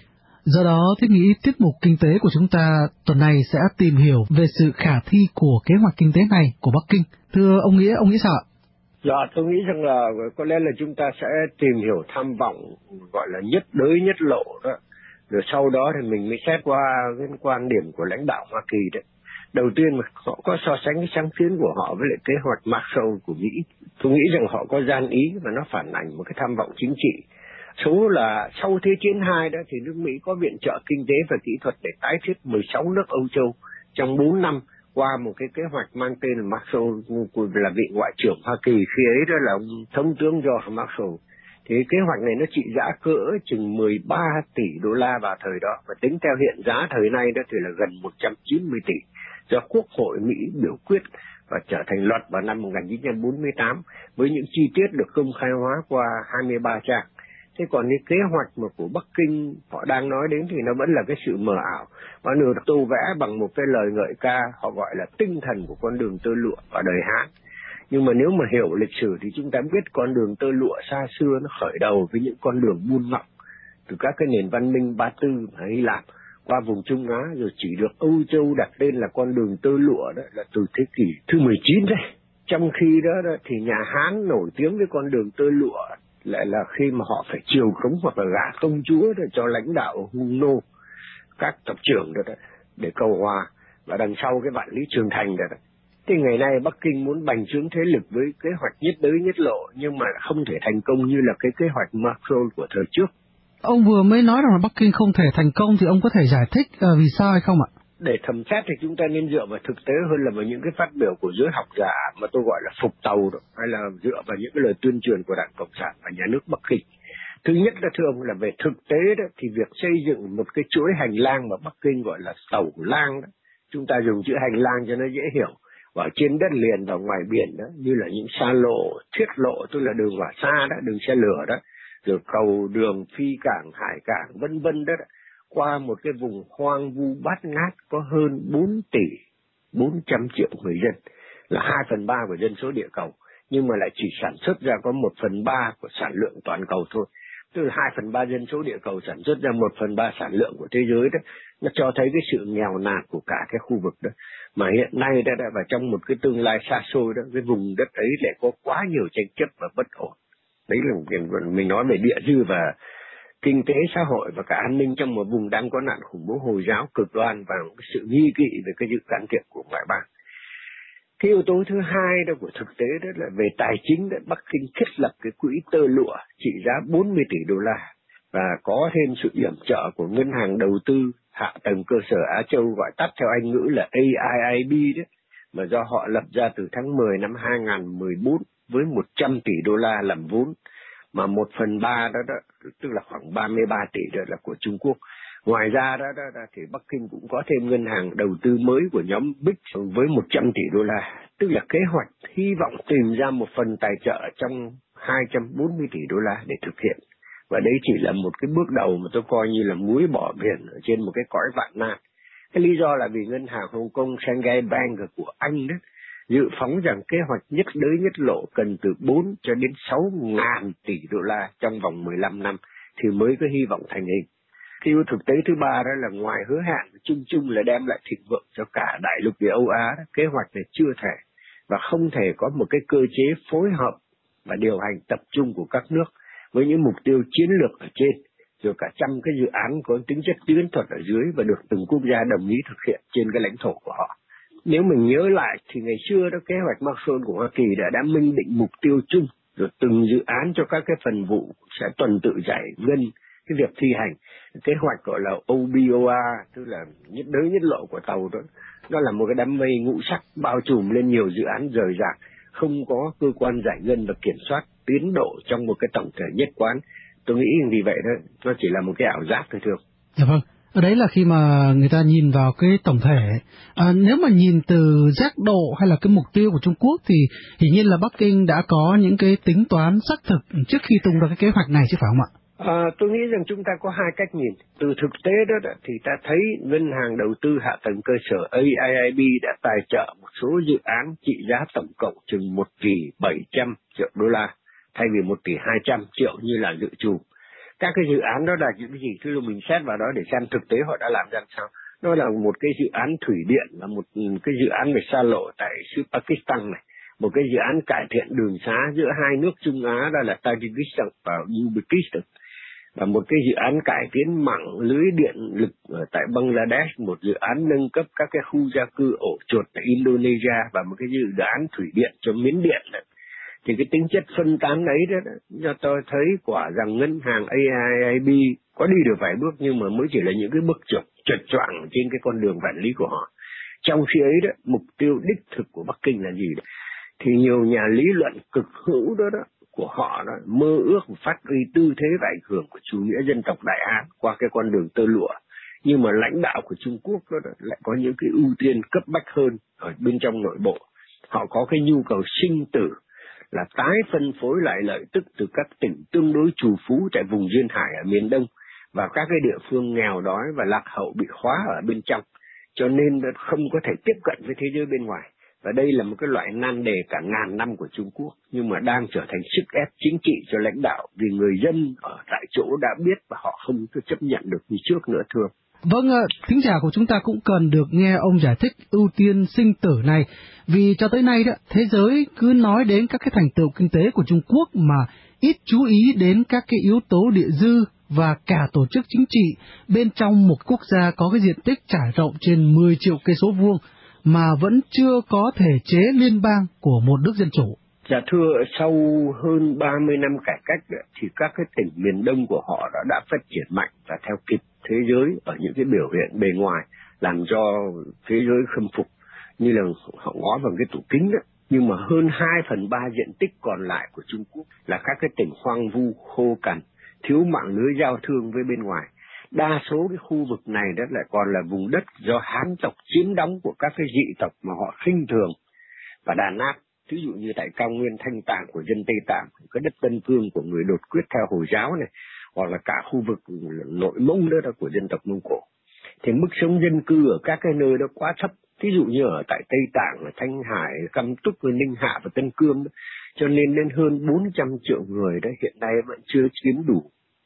Do đó, thiết nghĩ tiết mục kinh tế của chúng ta tuần này sẽ tìm hiểu về sự khả thi của kế hoạch kinh tế này của Bắc Kinh. Thưa ông nghĩ sao ạ? Dạ, tôi nghĩ rằng là có lẽ là chúng ta sẽ tìm hiểu tham vọng gọi là nhất đới nhất lộ đó. Rồi sau đó thì mình mới xét qua cái quan điểm của lãnh đạo Hoa Kỳ đấy. Đầu tiên mà họ có so sánh cái sáng kiến của họ với lại kế hoạch Marshall của Mỹ. Tôi nghĩ rằng họ có gian ý và nó phản ảnh một cái tham vọng chính trị. Số là sau Thế chiến 2 đó thì nước Mỹ có viện trợ kinh tế và kỹ thuật để tái thiết 16 nước Âu Châu trong 4 năm qua một cái kế hoạch mang tên là Marshall, là vị ngoại trưởng Hoa Kỳ khi ấy đó là ông thống tướng George Marshall. Thì kế hoạch này nó trị giá cỡ chừng 13 tỷ đô la vào thời đó, và tính theo hiện giá thời nay đó thì là gần 190 tỷ, do Quốc hội Mỹ biểu quyết và trở thành luật vào năm 1948 với những chi tiết được công khai hóa qua 23 trang. Thế còn cái kế hoạch mà của Bắc Kinh họ đang nói đến thì nó vẫn là cái sự mờ ảo, và được tô vẽ bằng một cái lời ngợi ca họ gọi là tinh thần của con đường tơ lụa ở đời Hán. Nhưng mà nếu mà hiểu lịch sử thì chúng ta biết con đường tơ lụa xa xưa nó khởi đầu với những con đường buôn ngọc từ các cái nền văn minh Ba Tư và Hy Lạp qua vùng Trung Á, rồi chỉ được Âu Châu đặt tên là con đường tơ lụa, đó là từ thế kỷ thứ 19 đấy. Trong khi đó thì nhà Hán nổi tiếng với con đường tơ lụa lại là khi mà họ phải chiều cống hoặc là gả công chúa để cho lãnh đạo hung nô, các tập trưởng đó, để cầu hòa, và đằng sau cái vạn lý trường thành đó. Thì ngày nay Bắc Kinh muốn bành trướng thế lực với kế hoạch nhất đới nhất lộ, nhưng mà không thể thành công như là cái kế hoạch Macron của thời trước. Ông vừa mới nói rằng là Bắc Kinh không thể thành công, thì ông có thể giải thích vì sao hay không ạ? Để thẩm xét thì chúng ta nên dựa vào thực tế hơn là vào những cái phát biểu của giới học giả mà tôi gọi là phục tàu đó, hay là dựa vào những cái lời tuyên truyền của Đảng Cộng sản và nhà nước Bắc Kinh. Thứ nhất là thưa ông, là về thực tế đó, thì việc xây dựng một cái chuỗi hành lang mà Bắc Kinh gọi là tàu lang đó, chúng ta dùng chữ hành lang cho nó dễ hiểu, ở trên đất liền và ngoài biển đó, như là những xa lộ, thiết lộ, tức là đường hỏa xa đó, đường xe lửa đó, rồi cầu, đường, phi cảng, hải cảng, vân vân đó, qua một cái vùng hoang vu bát ngát có hơn 4 tỷ 400 triệu người dân, là 2/3 của dân số địa cầu, nhưng mà lại chỉ sản xuất ra có 1/3 của sản lượng toàn cầu thôi. Tức là 2/3 dân số địa cầu sản xuất ra 1/3 sản lượng của thế giới đó. Nó cho thấy cái sự nghèo nàn của cả cái khu vực đó. Mà hiện nay đã và trong một cái tương lai xa xôi đó, cái vùng đất ấy lại có quá nhiều tranh chấp và bất ổn. Đấy là mình nói về địa dư và kinh tế xã hội và cả an ninh trong một vùng đang có nạn khủng bố Hồi giáo cực đoan và sự nghi kỵ về cái sự can thiệp của ngoại bang. Cái yếu tố thứ hai đó của thực tế đó là về tài chính đó, Bắc Kinh thiết lập cái quỹ tơ lụa trị giá 40 tỷ đô la và có thêm sự yểm trợ của Ngân hàng Đầu tư Hạ tầng Cơ sở Á Châu, gọi tắt theo Anh ngữ là AIIB đó, mà do họ lập ra từ tháng 10 năm 2014 với 100 tỷ đô la làm vốn, mà 1/3 đó, tức là khoảng 33 tỷ đó là của Trung Quốc. Ngoài ra đó thì Bắc Kinh cũng có thêm ngân hàng đầu tư mới của nhóm BRICS với 100 tỷ đô la, tức là kế hoạch hy vọng tìm ra một phần tài trợ trong 240 tỷ đô la để thực hiện. Và đấy chỉ là một cái bước đầu mà tôi coi như là muối bỏ biển ở trên một cái cõi vạn nan. Cái lý do là vì ngân hàng Hồng Kông Shanghai Bank của Anh đó dự phóng rằng kế hoạch nhất đới nhất lộ cần từ 4 cho đến 6.000 tỷ đô la trong vòng 15 năm thì mới có hy vọng thành hình. Cái thực tế thứ ba đó là ngoài hứa hẹn chung là đem lại thịnh vượng cho cả đại lục địa Âu Á, kế hoạch này chưa thể và không thể có một cái cơ chế phối hợp và điều hành tập trung của các nước với những mục tiêu chiến lược ở trên, rồi cả trăm cái dự án có tính chất chiến thuật ở dưới và được từng quốc gia đồng ý thực hiện trên cái lãnh thổ của họ. Nếu mình nhớ lại thì ngày xưa đó kế hoạch Macron của Hoa Kỳ đã minh định mục tiêu chung, rồi từng dự án cho các cái phần vụ sẽ tuần tự giải ngân cái việc thi hành. Kế hoạch gọi là OBOR, tức là nhất đới nhất lộ của tàu đó, nó là một cái đám mây ngũ sắc bao trùm lên nhiều dự án rời rạc, không có cơ quan giải ngân và kiểm soát tiến độ trong một cái tổng thể nhất quán. Tôi nghĩ vì vậy đó, nó chỉ là một cái ảo giác thôi thưa. Dạ vâng. Ở đấy là khi mà người ta nhìn vào cái tổng thể. Nếu mà nhìn từ giác độ hay là cái mục tiêu của Trung Quốc thì hiển nhiên là Bắc Kinh đã có những cái tính toán xác thực trước khi tung ra cái kế hoạch này chứ phải không ạ? Tôi nghĩ rằng chúng ta có hai cách nhìn. Từ thực tế đó thì ta thấy Ngân hàng Đầu tư Hạ tầng Cơ sở AIIB đã tài trợ một số dự án trị giá tổng cộng chừng 1 tỷ 700 triệu đô la thay vì 1 tỷ 200 triệu như là dự trù. Các cái dự án đó là những cái gì? Thứ mình xét vào đó để xem thực tế họ đã làm ra sao. Nó là một cái dự án thủy điện, là một cái dự án về xa lộ tại xứ Pakistan này, một cái dự án cải thiện đường xá giữa hai nước Trung Á đó là Tajikistan và Uzbekistan, và một cái dự án cải tiến mạng lưới điện lực ở tại Bangladesh, một dự án nâng cấp các cái khu gia cư ổ chuột tại Indonesia và một cái dự án thủy điện cho Miến Điện này. Thì cái tính chất phân tán ấy đó, cho tôi thấy quả rằng ngân hàng AIIB có đi được vài bước nhưng mà mới chỉ là những cái bước trượt choạng trên cái con đường vạn lý của họ. Trong khi ấy đó, mục tiêu đích thực của Bắc Kinh là gì đó? Thì nhiều nhà lý luận cực hữu đó của họ đó mơ ước phát huy tư thế và ảnh hưởng của chủ nghĩa dân tộc Đại Hán qua cái con đường tơ lụa. Nhưng mà lãnh đạo của Trung Quốc đó lại có những cái ưu tiên cấp bách hơn ở bên trong nội bộ. Họ có cái nhu cầu sinh tử là tái phân phối lại lợi tức từ các tỉnh tương đối trù phú tại vùng duyên hải ở miền Đông và các cái địa phương nghèo đói và lạc hậu bị khóa ở bên trong, cho nên không có thể tiếp cận với thế giới bên ngoài. Và đây là một cái loại nan đề cả ngàn năm của Trung Quốc, nhưng mà đang trở thành sức ép chính trị cho lãnh đạo vì người dân ở tại chỗ đã biết và họ không chấp nhận được như trước nữa thưa. Vâng, thính giả của chúng ta cũng cần được nghe ông giải thích ưu tiên sinh tử này, vì cho tới nay đó, thế giới cứ nói đến các cái thành tựu kinh tế của Trung Quốc mà ít chú ý đến các cái yếu tố địa dư và cả tổ chức chính trị bên trong một quốc gia có cái diện tích trải rộng trên 10 triệu cây số vuông mà vẫn chưa có thể chế liên bang của một nước dân chủ. Dạ thưa, sau hơn 30 năm cải cách thì các cái tỉnh miền Đông của họ đã phát triển mạnh và theo kịp thế giới ở những cái biểu hiện bề ngoài, làm cho thế giới khâm phục, như là họ ngó vào cái tủ kính đó. Nhưng mà hơn 2/3 diện tích còn lại của Trung Quốc là các cái tỉnh hoang vu, khô cằn, thiếu mạng lưới giao thương với bên ngoài. Đa số cái khu vực này đó lại còn là vùng đất do Hán tộc chiếm đóng của các cái dị tộc mà họ khinh thường và đàn áp. Ví dụ như tại cao nguyên Thanh Tạng của dân Tây Tạng, cái đất Tân Cương của người đột quyết theo Hồi giáo này, hoặc là cả khu vực nội Mông đó của dân tộc Mông Cổ. Thì mức sống dân cư ở các cái nơi đó quá thấp. Ví dụ như ở tại Tây Tạng, ở Thanh Hải, Cam Túc, Ninh Hạ và Tân Cương đó. Cho nên đến hơn 400 triệu người đó hiện nay vẫn chưa chiếm đủ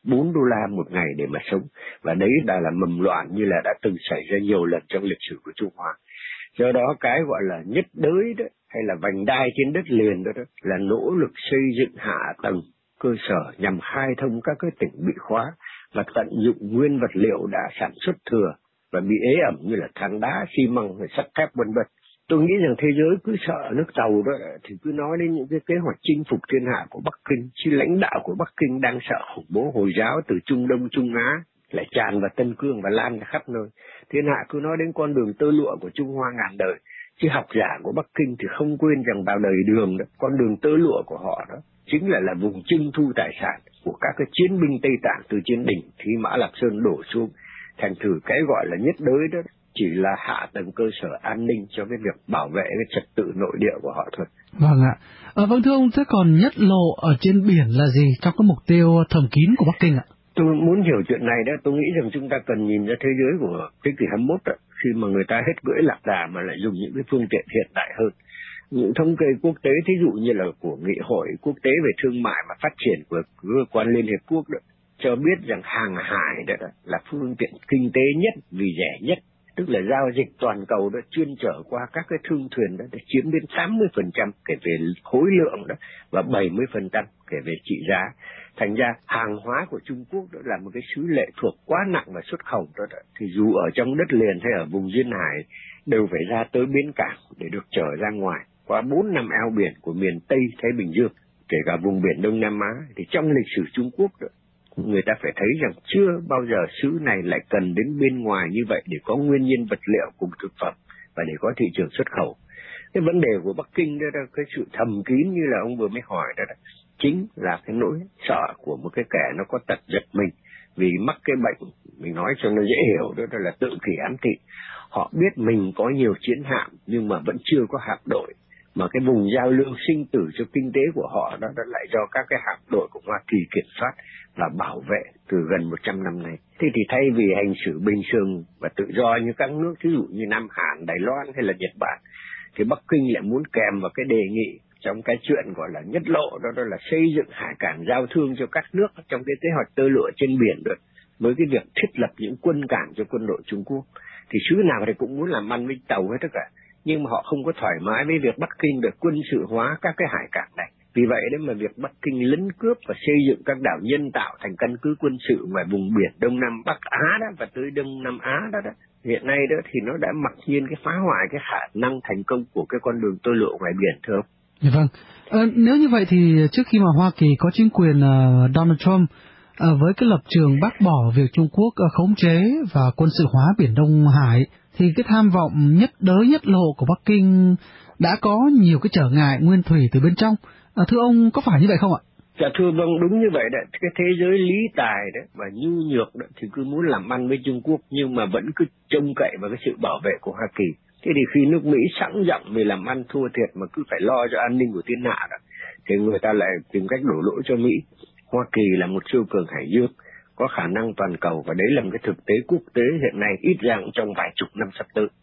$4 một ngày để mà sống. Và đấy là mầm loạn như là đã từng xảy ra nhiều lần trong lịch sử của Trung Hoa. Do đó cái gọi là nhất đới đó, hay là vành đai trên đất liền đó là nỗ lực xây dựng hạ tầng cơ sở nhằm khai thông các cái tỉnh bị khóa và tận dụng nguyên vật liệu đã sản xuất thừa và bị ế ẩm như là than đá, xi măng, sắt thép vân vân. Tôi nghĩ rằng thế giới cứ sợ nước Tàu đó thì cứ nói đến những cái kế hoạch chinh phục thiên hạ của Bắc Kinh, chứ lãnh đạo của Bắc Kinh đang sợ khủng bố Hồi giáo từ Trung Đông, Trung Á lại tràn vào Tân Cương và lan ra khắp nơi. Thiên hạ cứ nói đến con đường tơ lụa của Trung Hoa ngàn đời, chứ học giả của Bắc Kinh thì không quên rằng vào đời Đường đó, con đường tơ lụa của họ đó chính là vùng trưng thu tài sản của các cái chiến binh Tây Tạng từ trên đỉnh Thí Mã Lạp Sơn đổ xuống. Thành thử cái gọi là nhất đới đó chỉ là hạ tầng cơ sở an ninh cho cái việc bảo vệ cái trật tự nội địa của họ thôi. Vâng ạ. Vâng thưa ông, thế còn nhất lộ ở trên biển là gì trong cái mục tiêu thầm kín của Bắc Kinh ạ? Tôi muốn hiểu chuyện này đó, tôi nghĩ rằng chúng ta cần nhìn ra thế giới của thế kỷ 21 đó, khi mà người ta hết cưỡi lạc đà mà lại dùng những cái phương tiện hiện đại hơn. Những thống kê quốc tế, thí dụ như là của Nghị hội Quốc tế về Thương mại và Phát triển của cơ quan Liên Hiệp Quốc đó, cho biết rằng hàng hải đó là phương tiện kinh tế nhất vì rẻ nhất, tức là giao dịch toàn cầu đó chuyên trở qua các cái thương thuyền đó để chiếm đến 80% kể về khối lượng đó và 70% kể về trị giá. Thành ra hàng hóa của Trung Quốc đó là một cái sứ lệ thuộc quá nặng vào xuất khẩu đó, thì dù ở trong đất liền hay ở vùng duyên hải đều phải ra tới bến cảng để được chở ra ngoài qua 4 năm eo biển của miền Tây Thái Bình Dương, kể cả vùng biển Đông Nam Á. Thì trong lịch sử Trung Quốc đó, người ta phải thấy rằng chưa bao giờ xứ này lại cần đến bên ngoài như vậy để có nguyên nhiên vật liệu cùng thực phẩm và để có thị trường xuất khẩu. Cái vấn đề của Bắc Kinh đó là cái sự thầm kín như là ông vừa mới hỏi đó, chính là cái nỗi sợ của một cái kẻ nó có tật giật mình vì mắc cái bệnh, mình nói cho nó dễ hiểu đó là tự kỷ ám thị. Họ biết mình có nhiều chiến hạm nhưng mà vẫn chưa có hạm đội, mà cái vùng giao lưu sinh tử cho kinh tế của họ đó lại do các cái hạm đội của Hoa Kỳ kiểm soát và bảo vệ từ gần 100 năm nay. Thế thì thay vì hành xử bình thường và tự do như các nước ví dụ như Nam Hàn, Đài Loan hay là Nhật Bản, thì Bắc Kinh lại muốn kèm vào cái đề nghị trong cái chuyện gọi là nhất lộ đó là xây dựng hải cảng giao thương cho các nước trong cái kế hoạch tơ lụa trên biển được, với cái việc thiết lập những quân cảng cho quân đội Trung Quốc. Thì xứ nào thì cũng muốn làm ăn với Tàu hết tất cả, nhưng mà họ không có thoải mái với việc Bắc Kinh được quân sự hóa các cái hải cảng này. Vì vậy đấy mà việc Bắc Kinh lấn cướp và xây dựng các đảo nhân tạo thành căn cứ quân sự ngoài vùng biển Đông Nam Bắc Á đó và tới Đông Nam Á đó, hiện nay đó thì nó đã mặc nhiên cái phá hoại cái khả năng thành công của cái con đường tơ lụa ngoài biển, thưa ông. Vâng. Nếu như vậy thì trước khi mà Hoa Kỳ có chính quyền Donald Trump với cái lập trường bác bỏ việc Trung Quốc khống chế và quân sự hóa Biển Đông Hải, thì cái tham vọng nhất đới nhất lộ của Bắc Kinh đã có nhiều cái trở ngại nguyên thủy từ bên trong. Thưa ông, có phải như vậy không ạ? Dạ thưa vâng, đúng như vậy đấy. Cái thế giới lý tài đấy và nhu nhược đó thì cứ muốn làm ăn với Trung Quốc nhưng mà vẫn cứ trông cậy vào cái sự bảo vệ của Hoa Kỳ. Thế thì khi nước Mỹ sẵn giọng vì làm ăn thua thiệt mà cứ phải lo cho an ninh của thiên hạ đó, thì người ta lại tìm cách đổ lỗi cho Mỹ. Hoa Kỳ là một siêu cường hải dương, có khả năng toàn cầu và đấy là một cái thực tế quốc tế hiện nay ít ra trong vài chục năm sắp tới. Thì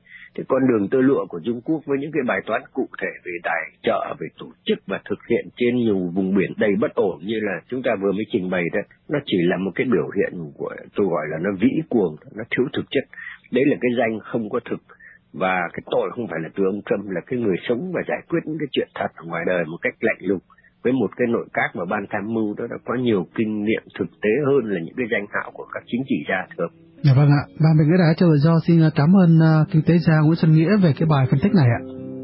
con đường tơ lụa của Trung Quốc với những cái bài toán cụ thể về tài trợ, về tổ chức và thực hiện trên nhiều vùng biển đầy bất ổn như là chúng ta vừa mới trình bày đó, nó chỉ là một cái biểu hiện của, tôi gọi là nó vĩ cuồng, nó thiếu thực chất. Đấy là cái danh không có thực, và cái tội không phải là từ ông Trump, là cái người sống và giải quyết những cái chuyện thật ở ngoài đời một cách lạnh lùng, với một cái nội các mà ban tham mưu đó đã có nhiều kinh nghiệm thực tế hơn là những cái danh hạo của các chính trị gia thường. Dạ vâng ạ, Ban Bình đã cho tự do xin cảm ơn kinh tế gia Nguyễn Xuân Nghĩa về cái bài phân tích này ạ.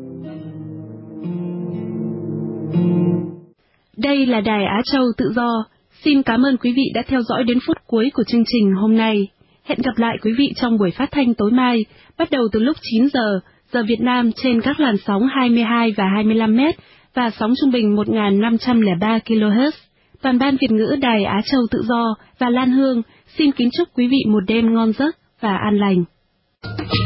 Đây là Đài Á Châu Tự Do. Xin cảm ơn quý vị đã theo dõi đến phút cuối của chương trình hôm nay. Hẹn gặp lại quý vị trong buổi phát thanh tối mai, bắt đầu từ lúc 9 giờ Việt Nam trên các làn sóng 22 và 25 mét và sóng trung bình 1503 kHz. Toàn ban Việt ngữ Đài Á Châu Tự Do và Lan Hương xin kính chúc quý vị một đêm ngon giấc và an lành.